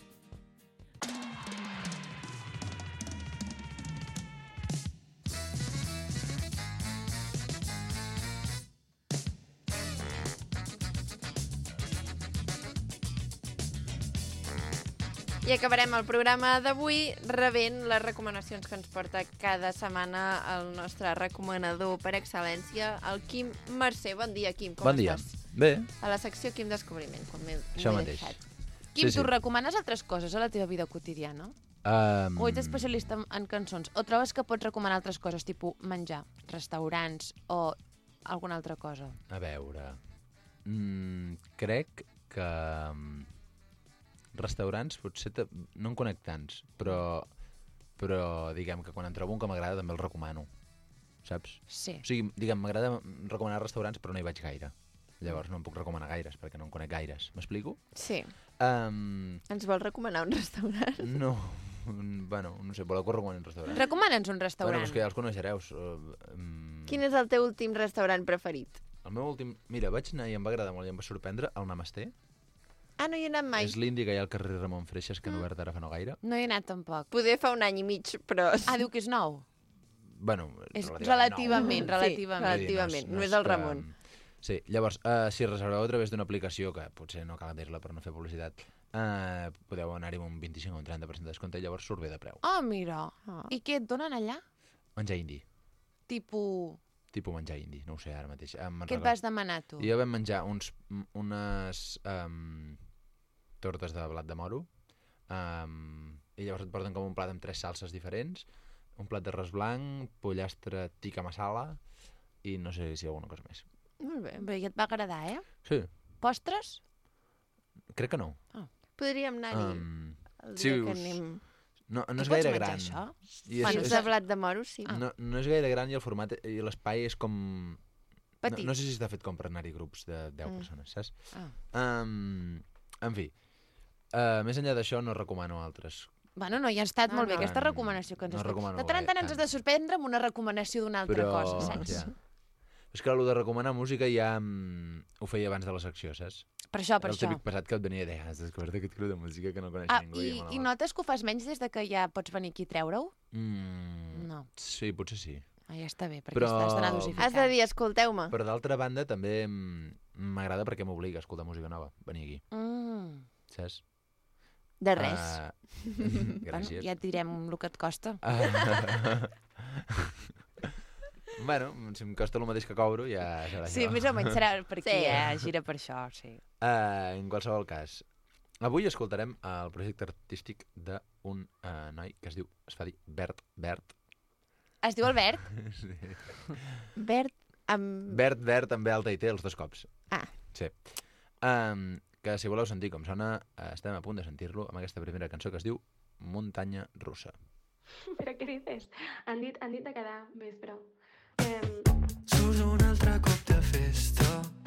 I acabarem el programa d'avui rebent les recomanacions que ens porta cada setmana el nostre recomanador per excel·lència, el Quim Mercè. Bon dia, Quim, com Bon dia. estàs? Bé, A la secció Quim Descobriment, quan m'he Això m'he mateix. deixat. Quim, Sí, tu sí. recomanes altres coses a la teva vida quotidiana? um, O ets especialista en, en cançons? O trobes que pots recomanar altres coses, tipus menjar, restaurants o alguna altra cosa? a veure... Mm, crec que... mm, restaurants potser te... no en conec tants, però, però diguem que quan en trobo un que m'agrada també el recomano, saps? Sí. O sigui, diguem, m'agrada recomanar restaurants però no hi vaig gaire. Llavors no em puc recomanar gaires perquè no en conec gaires. M'explico? Sí. Um, Ens vol recomanar un restaurant? no, mm, bueno, no sé, voleu que us recomani un restaurant? Recomana'ns un Bueno, restaurant. és que ja els coneixereu. Uh, um, Quin és el teu últim restaurant preferit? El meu últim... Mira, vaig anar i em va agradar molt i em va sorprendre el Namasté. Ah, no hi he anat mai. És l'indi que hi ha al carrer Ramon Freixas, que han obert ara fa no gaire. No hi he anat tampoc. Poder fa un any i mig, però... Ah, diu que és nou? Bueno, És relativament relativament, nou. relativament. Sí, relativament. No és el Ramon. Sí, llavors, uh, si reserveu a través d'una aplicació, que potser no cal dir-la per no fer publicitat, uh, podeu anar-hi amb un vint-i-cinc o un trenta per cent de descompte i llavors surt bé de preu. Oh, mira. Ah. I què et donen allà? Menjar indi. Tipo... Tipus menjar indi, no ho sé ara mateix. Uh, Què et vas demanar, tu? Jo vam menjar uns, m- unes um, tortes de blat de moro um, i llavors et porten com un plat amb tres salses diferents, un plat d'arròs blanc, pollastre tikka masala i no sé si alguna cosa més. Molt bé. Bé, i et va agradar, eh? Sí, Postres? crec que no. Podríem anar-hi Um, el sí, dia que us- anem... no, no I és pots gaire menjar gran. això? I Bueno, és, Fins és, de blat de moro, sí. Ah. no, no és gaire gran i el format i l'espai és com... No, Petit. no sé si està fet com per anar-hi grups de deu Mm. persones, saps? Ah. Um, en fi, uh, més enllà d'això no recomano altres. Bueno, no, ja ha estat No, molt bé no. aquesta recomanació que ens No has fet. recomano De tant en tant ens gaire, has de sorprendre amb una recomanació d'una altra Però, cosa, saps? ja. És que el de recomanar música ja mm, ho feia abans de la secció, saps? Per això, per Era el això. típic passat que et venia de has descobert aquest grup de música que no coneix Ah, ningú. i, ja me la I va." notes que ho fas menys des de que ja pots venir aquí a treure-ho? Mm, No. Sí, potser sí. Ah, ja està bé, perquè Però- estàs d'anar dosificant. Has de dir, escolteu-me. Però d'altra banda també mm, m'agrada perquè m'obliga a escoltar música nova, venir aquí, Mm. saps? De res. Ah, Bueno, gràcies. ja et direm el que et costa. Ah. Bueno, si em costa el mateix que cobro, ja serà Sí, això. més o menys serà per aquí, Sí. eh? Gira per això, sí. Uh, en qualsevol cas, avui escoltarem el projecte artístic d'un uh, noi que es diu, es fa dir Bert Bert. Es diu Albert? Sí. Bert Amb... Verd, verd, amb B alta i T, els dos cops. Ah. Sí. Um, que si voleu sentir com sona, eh, estem a punt de sentir-lo amb aquesta primera cançó que es diu Muntanya Russa. Però què dices? Han dit, han dit de cada vespre. Eh... Surts un altre cop de festa,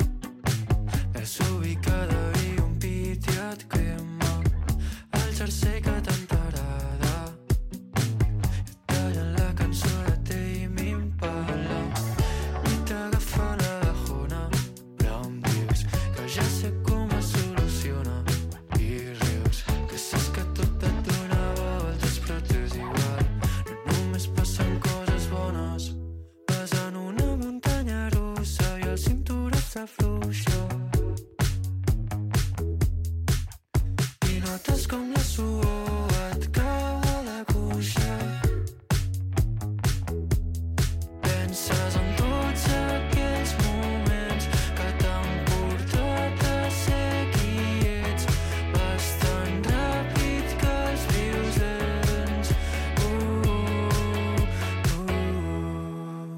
desubicada i un pit i et crema el jersei que tant t'agrada i tallen la cançó de té i m'impala i t'agafa la bajona però em dius que ja sé com es soluciona i rius que saps que tot et dona voltes però t'és igual no només passen coses bones vas en una muntanya russa i el cinturó s'afluixa i notes com la suor et cau a la cuixa. Penses en tots aquells moments que t'han portat a ser qui ets. Vas tan ràpid que els vius lents. Uh, uh, uh.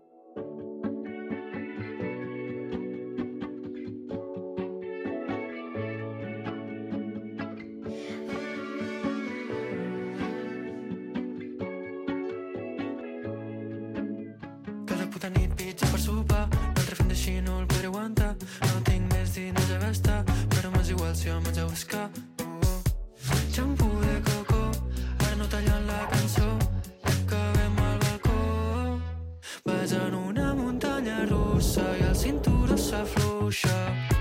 Cada puta nit pizza per sopar, l'altre fent així no el podré aguantar. No tinc més diners a gastar, però m'és igual si em vaig a buscar. Oh, xampú de coco, ara no tallant la cançó, i acabem al balcó. Vas en una muntanya russa i el cinturó s'afluixa.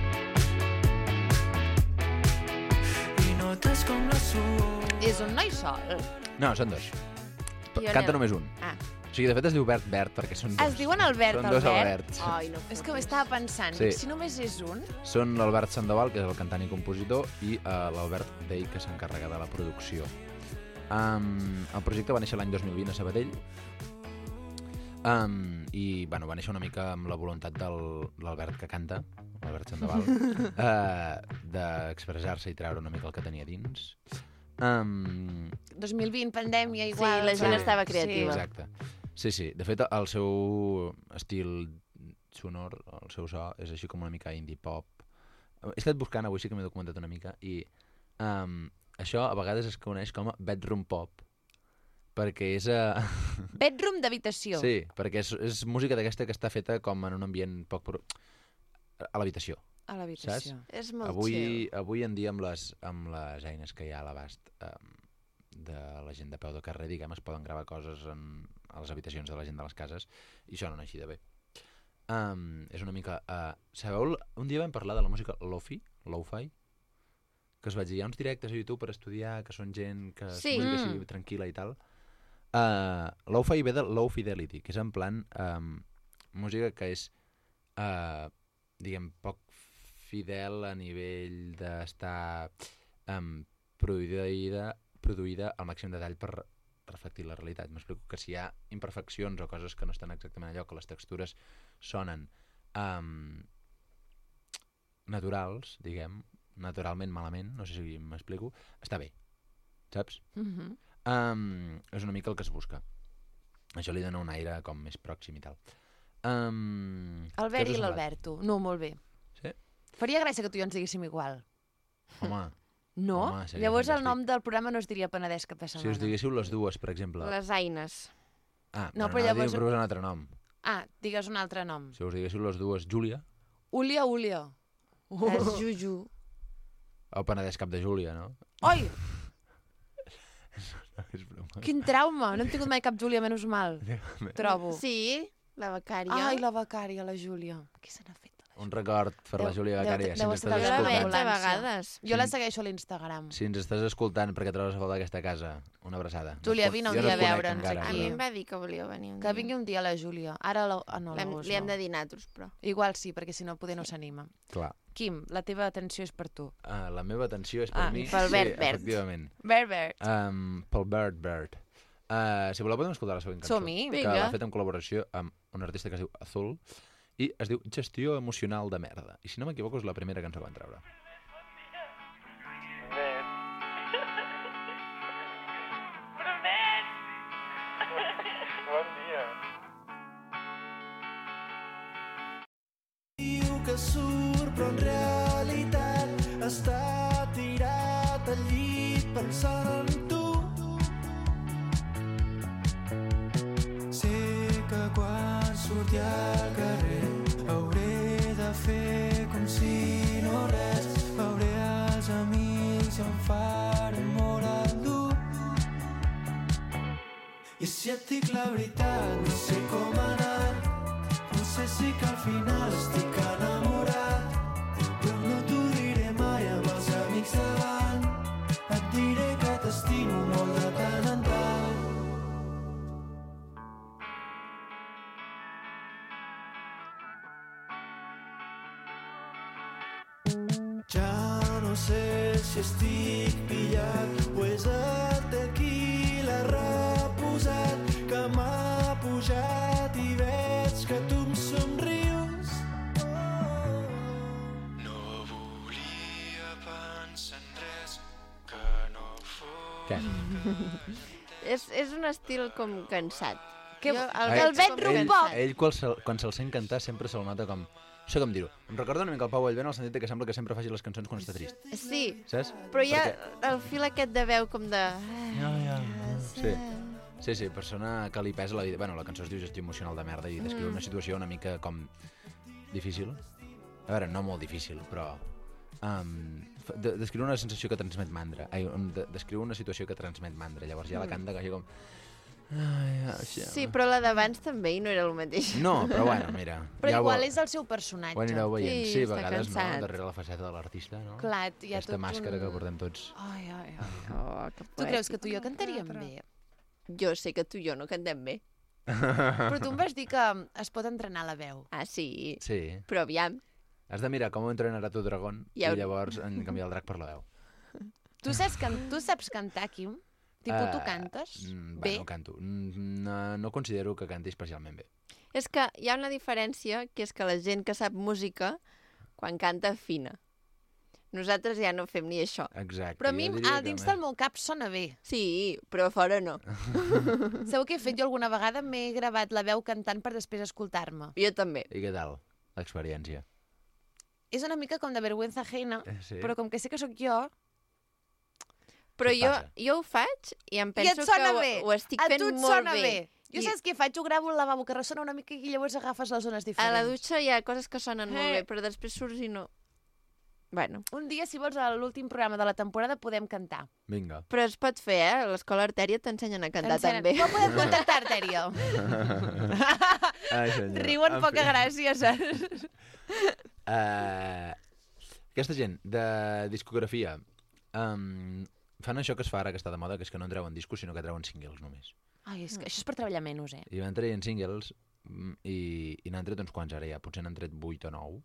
I notes com la suor. És un noi sol. No, són dos. I on Canta el- només un. Ah. O sigui, de fet es diu Verd Verd perquè són dos. Es diuen Albert, Són dos Albert? Alberts. Ai, no És que ho estava pensant. Sí. Si només és un... Són l'Albert Sandoval, que és el cantant i compositor, i uh, l'Albert Dei, que s'encarrega de la producció. Um, el projecte va néixer l'any dos mil vint a Sabadell, um, i bueno, va néixer una mica amb la voluntat de l'Albert que canta, l'Albert Sandoval, uh, d'expressar-se i treure una mica el que tenia dins. Um, dos mil vint, pandèmia, Sí, igual. la gent clar. estava creativa. Exacte. Sí, sí. De fet, el seu estil sonor, el seu so, és així com una mica indie pop. He estat buscant, avui sí que m'he documentat una mica, i um, això a vegades es coneix com a bedroom pop, perquè és... Uh... Bedroom d'habitació. Sí, perquè és, és música d'aquesta que està feta com en un ambient poc... Pro... a l'habitació. A l'habitació. Saps? És molt Avui, chill. avui en dia, amb les, amb les eines que hi ha a l'abast um, de la gent de peu de carrer, diguem, es poden gravar coses en, a les habitacions de la gent de les cases i sonen així de bé. Um, és una mica... Uh, sabeu, un dia vam parlar de la música lo-fi, lo-fi, que us vaig dir, hi ha uns directes a YouTube per estudiar, que són gent que Sí. és música Mm. així tranquil·la i tal. Uh, lo-fi ve de low fidelity, que és en plan um, música que és, uh, diguem, poc fidel a nivell d'estar um, produïda, produïda al màxim detall per reflectir la realitat. M'explico que si hi ha imperfeccions o coses que no estan exactament allò, que les textures sonen um, naturals, diguem, naturalment malament, no sé si m'explico, està bé, saps? Mhm. Um, és una mica el que es busca. Això li dona un aire com més pròxim i tal. Um, Albert què us i ha semblat? l'Alberto. No, molt bé. Sí? Faria gràcia que tu i jo ens diguéssim igual. Home, No? Home, seria Llavors el fantàstic. nom del programa no es diria Penedès cap de si setmana. us diguéssiu les dues, per exemple... Les eines. Ah, No, bueno, però anava a llavors- dir-vos un altre nom. Ah, digues un altre nom. Si us diguéssiu les dues, Júlia, Ulia, Ulia. És Juju. o Penedès Cap de Júlia, no? Oi, No, és broma. quin trauma. No hem tingut mai cap Júlia, menys mal. Trobo. Sí, la becària. Ai, la becària, la Júlia. Què se n'ha fet? Un record per la Deu- Júlia deu- Becària, si deu ens estar estàs Jo la veig escoltant. a Ambulància. vegades. Jo la segueixo a l'Instagram. Si ens estàs escoltant perquè trobes a faltar aquesta casa, una abraçada. Júlia, No es vine un jo no dia et a conec veure'ns encara, A aquí. mi però- em va dir que volia venir un Que dia. vingui un dia la Júlia. Ara la... Ah, no, L'hem- l'agost Li hem no. de dir nosaltres, però. Igual sí, perquè si no poder no s'anima. Clar. Quim, la teva atenció és per tu. Uh, la meva atenció és per Ah, mi... pel sí, Bert Bert. efectivament. Bert, Bert. Um, pel Bird Bird. Uh, si voleu podem escoltar la següent cançó. Som-hi. Que Vinga. l'ha fet en col·laboració amb un artista que es diu Azul i es diu Gestió emocional de merda. I si no m'equivoco és la primera cançó que van treure. Bon dia. Si et dic la veritat, no sé com ha anat. No sé si que al final estic enamorat, però no t'ho diré mai amb els amics davant. Et diré que t'estimo molt de tant en tant. Ja no sé si estic pillat o és el tequila reposat que m'ha pujat i veig que tu em somrius. No volia pensar en res que no fos. Què? És, és un estil com cansat. Que, Jo el, veig el vet com un cansat. poc. Ell, quan se'l, quan se'l sent cantar, sempre se'l nota com... No sé com dir-ho. Em recorda una mica el Pau Vallvé en el sentit que sembla que sempre faci les cançons quan està trist. Sí, Saps? però hi ha Perquè- el fil aquest de veu com de... Ja, ja. Sí. Sí, sí, persona que li pesa la vida. Bueno, la cançó es diu Gestió emocional de merda i descriu Mm. una situació una mica com difícil. A veure, no molt difícil, però... Um, de, descriu una sensació que transmet mandra. Ai, un- de, descriu una situació que transmet mandra. Llavors ja la Mm. canta que com... Ai, això. Sí, però la d'abans també i no era el mateix. No, però bueno, mira. Però ja igual ho, és el seu personatge. ho anireu veient. Sí, Sí, a està vegades cansat. no, darrere la faceta de l'artista, no? Clar, hi ha Aquesta tot màscara un... que portem tots. Ai, ai, ai. Oh, que Tu creus que tu i jo cantaríem bé? Jo sé que tu i jo no cantem bé. Però tu em vas dir que es pot entrenar la veu. Ah, sí. Sí. Però aviam, Has de mirar com entrenarà tu dragón Ja ho- i llavors en canviar el drac per la veu. Tu saps, can... tu saps cantar, Quim? Tipo, tu Eh, cantes Mm, bé? Bueno, canto. Mm, No, no considero que canti especialment bé. és que hi ha una diferència, que és que la gent que sap música, quan canta, afina. Nosaltres ja no fem ni això. Exacte. Però a mi, jo diria a que dins més- del meu cap sona bé. Sí, però a fora no. Sabeu què he fet? Jo alguna vegada m'he gravat la veu cantant per després escoltar-me. Jo també. I què tal, l'experiència? És una mica com de vergüenza ajena, Eh, sí? però com que sé que sóc jo, Però Què jo, passa? jo ho faig i em i penso et sona que ho, bé. ho estic a fent tu et molt sona bé. bé. Jo I saps què faig? Ho gravo al lavabo, que ressona una mica i llavors agafes les zones A diferents. la dutxa hi ha coses que sonen molt Eh. bé, però després surts i no... Bueno, Un dia, si vols, a l'últim programa de la temporada podem cantar. Vinga. però es pot fer, eh? A l'escola Artèria t'ensenyen a cantar T'ensenen. també. Com podem contactar, Artèria? Ai, senyor. Riuen En poca fi. gràcia, saps? Uh, aquesta gent de discografia um, fan això que es fa ara que està de moda, que és que no en treuen discos, sinó que treuen singles només. Ai, és que això és per treballar menys, eh? I van traient singles mm, i, i n'han tret uns quants ara ja, potser n'han tret vuit o nou.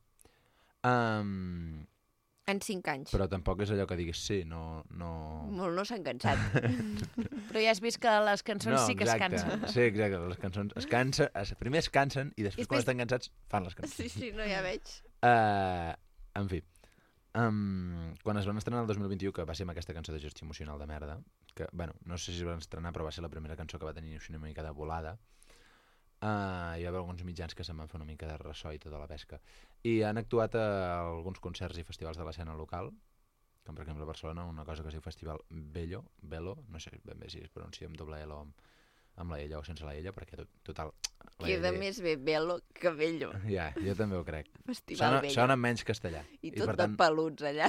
Um, En cinc anys. però tampoc és allò que diguis sí, no... no... Molt no s'han cansat. Però ja has vist que les cançons sí que es exacte. cansen. Sí, exacte, les cançons es cansen, es, primer es cansen i després, I quan després- estan cansats fan les cançons. Sí, sí, no, ja veig. Uh, en fi, um, quan es van estrenar el dos mil vint-i-u, que va ser amb aquesta cançó de Gestió emocional de merda, que, bueno, no sé si es van estrenar, però va ser la primera cançó que va tenir una mica de volada, uh, hi va haver alguns mitjans que se'n van fer una mica de ressò i tota la pesca. I han actuat a alguns concerts i festivals de l'escena local, com per exemple a Barcelona, una cosa que es diu Festival Bello, Bello, no sé ben bé si es pronuncia amb doble L o amb, amb la ella o sense la ella, perquè tot, total... la Queda L- més bé Bello que Bello. Ja, jo també ho crec. Festival Sona, Bello. sona menys castellà. I tot per de peluts allà.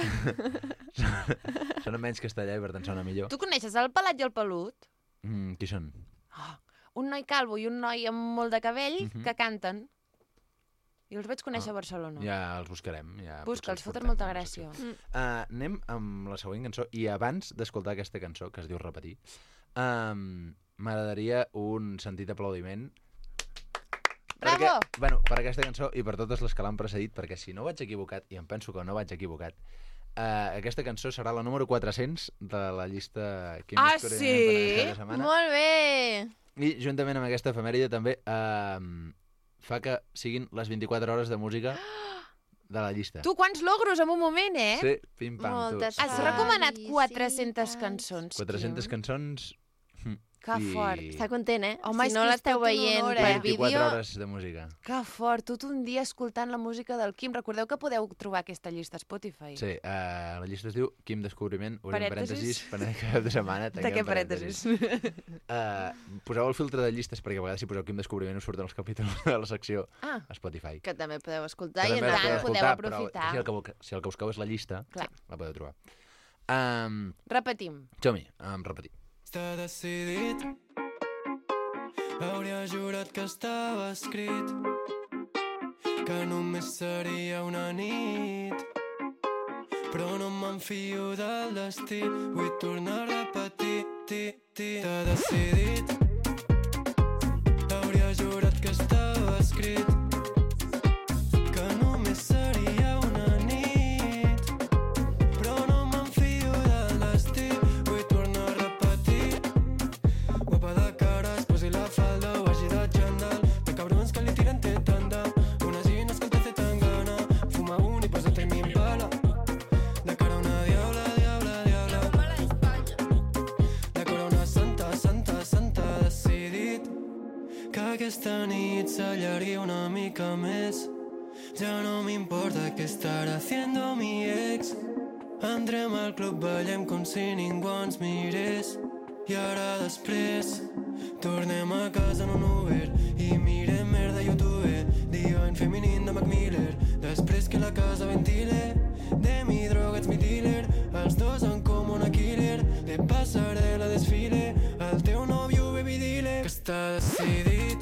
Sona menys castellà i per tant sona millor. Tu coneixes el Pelat i el Pelut? Mm, qui són? Un noi calvo i un noi amb molt de cabell Mhm. que canten. I els vaig conèixer a Barcelona. Ja els buscarem. Ja Busca, potser els foten portem, molta no sé gràcia. què. Uh, anem amb la següent cançó. I abans d'escoltar aquesta cançó, que es diu Repetir, um, m'agradaria un sentit aplaudiment. Bravo! Perquè, bueno, per aquesta cançó i per totes les que l'han precedit, perquè si no vaig equivocat, i em penso que no vaig equivocat, uh, aquesta cançó serà la número quatre-cents de la llista Quim Ah, Descobriments sí? per cada setmana. Molt bé! I juntament amb aquesta efemèride també uh, fa que siguin les vint-i-quatre hores de música de la llista. Tu, quants logros en un moment, eh? Sí, pim-pam. Moltes tu. Has recomanat quatre-centes cançons. quatre-centes cançons. Que fort. Està content, eh? Home, si és no que és l'esteu tot un veient honor, per eh? vint-i-quatre vídeo... hores de música. Que fort. Tot un dia escoltant la música del Quim. Recordeu que podeu trobar aquesta llista a Spotify. Sí, uh, la llista es diu Quim Descobriment, obrim Parèntesis. parèntesis, parèntesis, cap de setmana, De tanquem què parèntesis? Uh, poseu el filtre de llistes perquè a vegades si poseu Quim Descobriment us surten els capítols de la secció Ah. a Spotify. Que també podeu escoltar Que i també la anar... podeu podeu escoltar, però aprofitar. si el, que, bu- si el que busqueu és la llista, Clar. la podeu trobar. Um, Repetim. Som-hi, um, repetir. Està decidit Hauria jurat que estava escrit que només seria una nit, però no m'enfio del destí. Vull tornar a repetir, ti, ti. T'ha decidit. Hauria jurat que estava escrit que només seria una nit, però no m'enfio del destí. Vull tornar a repetir. Guapa de cares, posi la falda o hagi de xandall, de cabrons que li tiren té tanda, unes gines que te té tan gana, fuma un i posa-te mi pala. De cara a una diabla, diabla, diabla, de cara a una santa, santa, santa. Decidit que aquesta nit s'allargui una mica més. Ja no m'importa què estarà haciendo mi ex. Entrem al club, ballem com si ningú ens mirés. I ara després tornem a casa en un Uber i mirem merda YouTube, Divine Feminine de Mac Miller. Després que la casa ventile, de mi droga ets mi dealer, els dos en comú una killer, de passarel·la desfile, el teu nòvio baby dile que està decidit.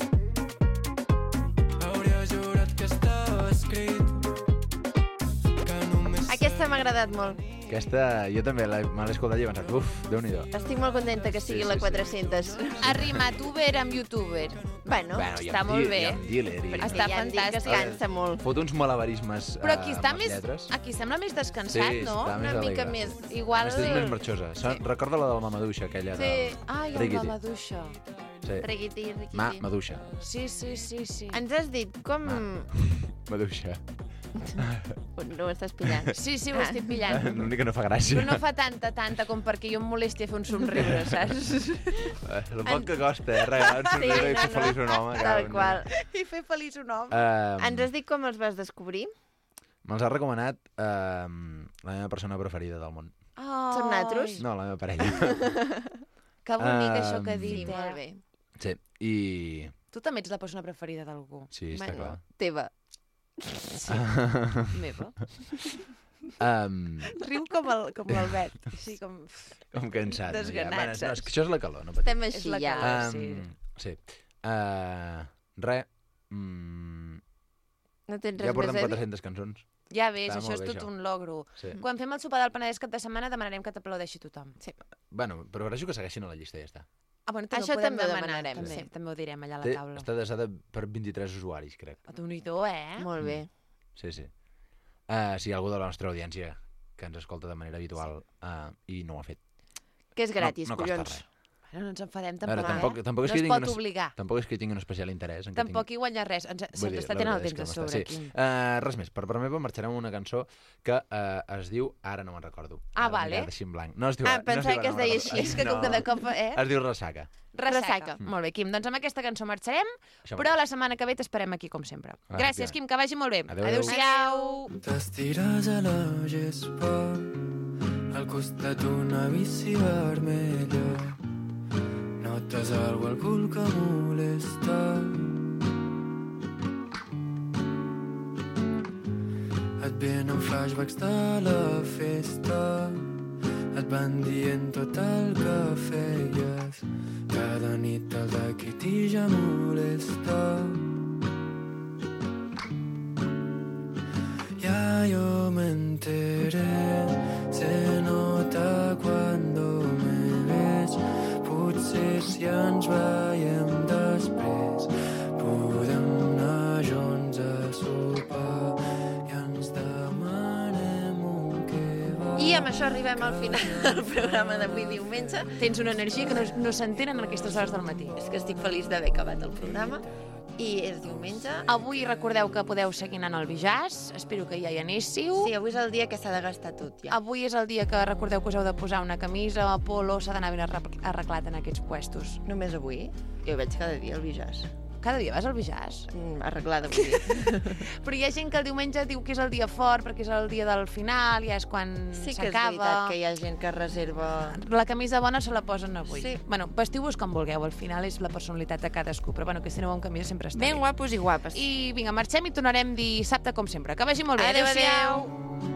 Hauria jurat que estava escrit que només... Aquesta m'ha agradat molt. Aquesta, jo també l'he- me l'he escoltat i he pensat, uf, Déu-n'hi-do. Estic molt contenta que sigui Sí, la sí, sí. quatre-centes. Ha rimat Uber amb YouTuber. Bueno, Bueno, i està amb molt di- bé. I amb dealer. I... perquè Està ja em dic que es fantàstic. cansa molt. Fot uns malabarismes Però aquí eh, està amb més... les lletres. Aquí sembla més descansat, Sí, no? està Una més mica alegre. més. Igual... Aquesta és més marxosa. Sí. Recorda la de la mamaduixa, aquella Sí. del... Ai, el Riquiti. mamaduixa. Sí. Riquití, riquití. Ma, maduixa. Sí, sí, sí, sí. Ens has dit com... Maduixa. No ho estàs pillant. Sí, sí, ho estic pillant. L'únic que no fa gràcia. Però no fa tanta, tanta com perquè jo em molesti a fer un somriure, saps? Eh, El poc que costa, eh? Regalar un somriure Sí, i fer no, no. feliç un home. Tal qual. I fer feliç un home. Uh, Ens has dit com els vas descobrir? Me'ls ha recomanat uh, la meva persona preferida del món. Són natros? No, la meva parella. Que bonic Um, això que ha dit, Sí, eh? molt bé. Sí, i... Tu també ets la persona preferida d'algú. Sí, està Bueno, clar. teva. Meva. Um, Riu com el- com l'Albert. Sí, com... com cansat. no? Ja, Desganat, bueno, no, és saps? que això és la calor, no patim. Estem És així la ja. calor. Um, sí. Uh, re. Mm, No tens ja res portem més a dir? quatre-centes cançons. Ja ves, Està això molt és bé, tot això. un logro. Sí. Quan fem el sopar del Penedès cap de setmana demanarem que t'aplaudeixi tothom. Sí. Bueno, però agraeixo que segueixin a la llista i ja està. Ah, bueno, també Això ho podem també ho demanar, demanarem, També, sí. també ho direm allà a la Té, taula. està desada per vint-i-tres usuaris, crec. A Déu-n'hi-do, eh? Molt bé. Sí, sí. Uh, si hi ha algú de la nostra audiència que ens escolta de manera habitual uh, i no ho ha fet. Que és gratis, no, no costa collons. res. Bueno, no ens enfadem A veure, tampoc, tampoc, eh? tampoc és no que es tingui pot una, obligar. tampoc és que tingui un especial interès. En que Tampoc hi guanya res. Ens, Vull se'ns dir, està la tenint el veritat és temps a que m'està- sobre, sí. Quim. Uh, res més. Per part meva marxarem amb una cançó que uh, es diu... Ara no me'n recordo. Ah, Ara m'he vale. quedat així en blanc. No es diu, Ah, no es pensava diu, que ara es no me'n deia recordo. així. És que com que de cop, eh? Es diu Ressaca. Ressaca. Ressaca. Molt bé, Quim. Doncs amb aquesta cançó marxarem, Això però la setmana que ve t'esperem aquí, com sempre. Ah, Gràcies, efectivament. Quim, que vagi molt bé. Adéu, adéu. Adéu-siau. T'estires a la gespa al costat d'una bici vermella. Notes algo al cul que molesta. Et venen flashbacks de la festa. Et van dient tot el que feies. Cada nit el d'aquí ja molesta. Ya yo me enteré, se nota cuando me ves. Potser si ens veiem després podem anar junts a sopar i ens demanem un kebab. I amb això arribem al final del programa d'avui diumenge. Tens una energia que no, no s'entenen en aquestes hores del matí. És que estic feliç d'haver acabat el programa. I és diumenge. Avui recordeu que podeu seguir anant al Bijàs. Espero que ja hi anéssiu. Sí, avui és el dia que s'ha de gastar tot, ja. Avui és el dia que recordeu que us heu de posar una camisa, polo, s'ha d'anar ben arre- arreglat en aquests puestos. Només avui? Jo veig cada dia al Bijàs. Cada dia vas al Bijàs? Mm, arreglada, vull dir. Però hi ha gent que el diumenge diu que és el dia fort perquè és el dia del final, ja és quan Sí que és s'acaba. veritat que hi ha gent que reserva... La camisa bona se la posen avui. Sí. Bueno, vestiu-vos com vulgueu, al final és la personalitat de cadascú, però bueno, que si aneu amb camisa sempre està Ben bé. guapos i guapes. I vinga, marxem i tornarem dissabte com sempre. Que vagi molt bé. Adéu, Adéu-siau. adéu.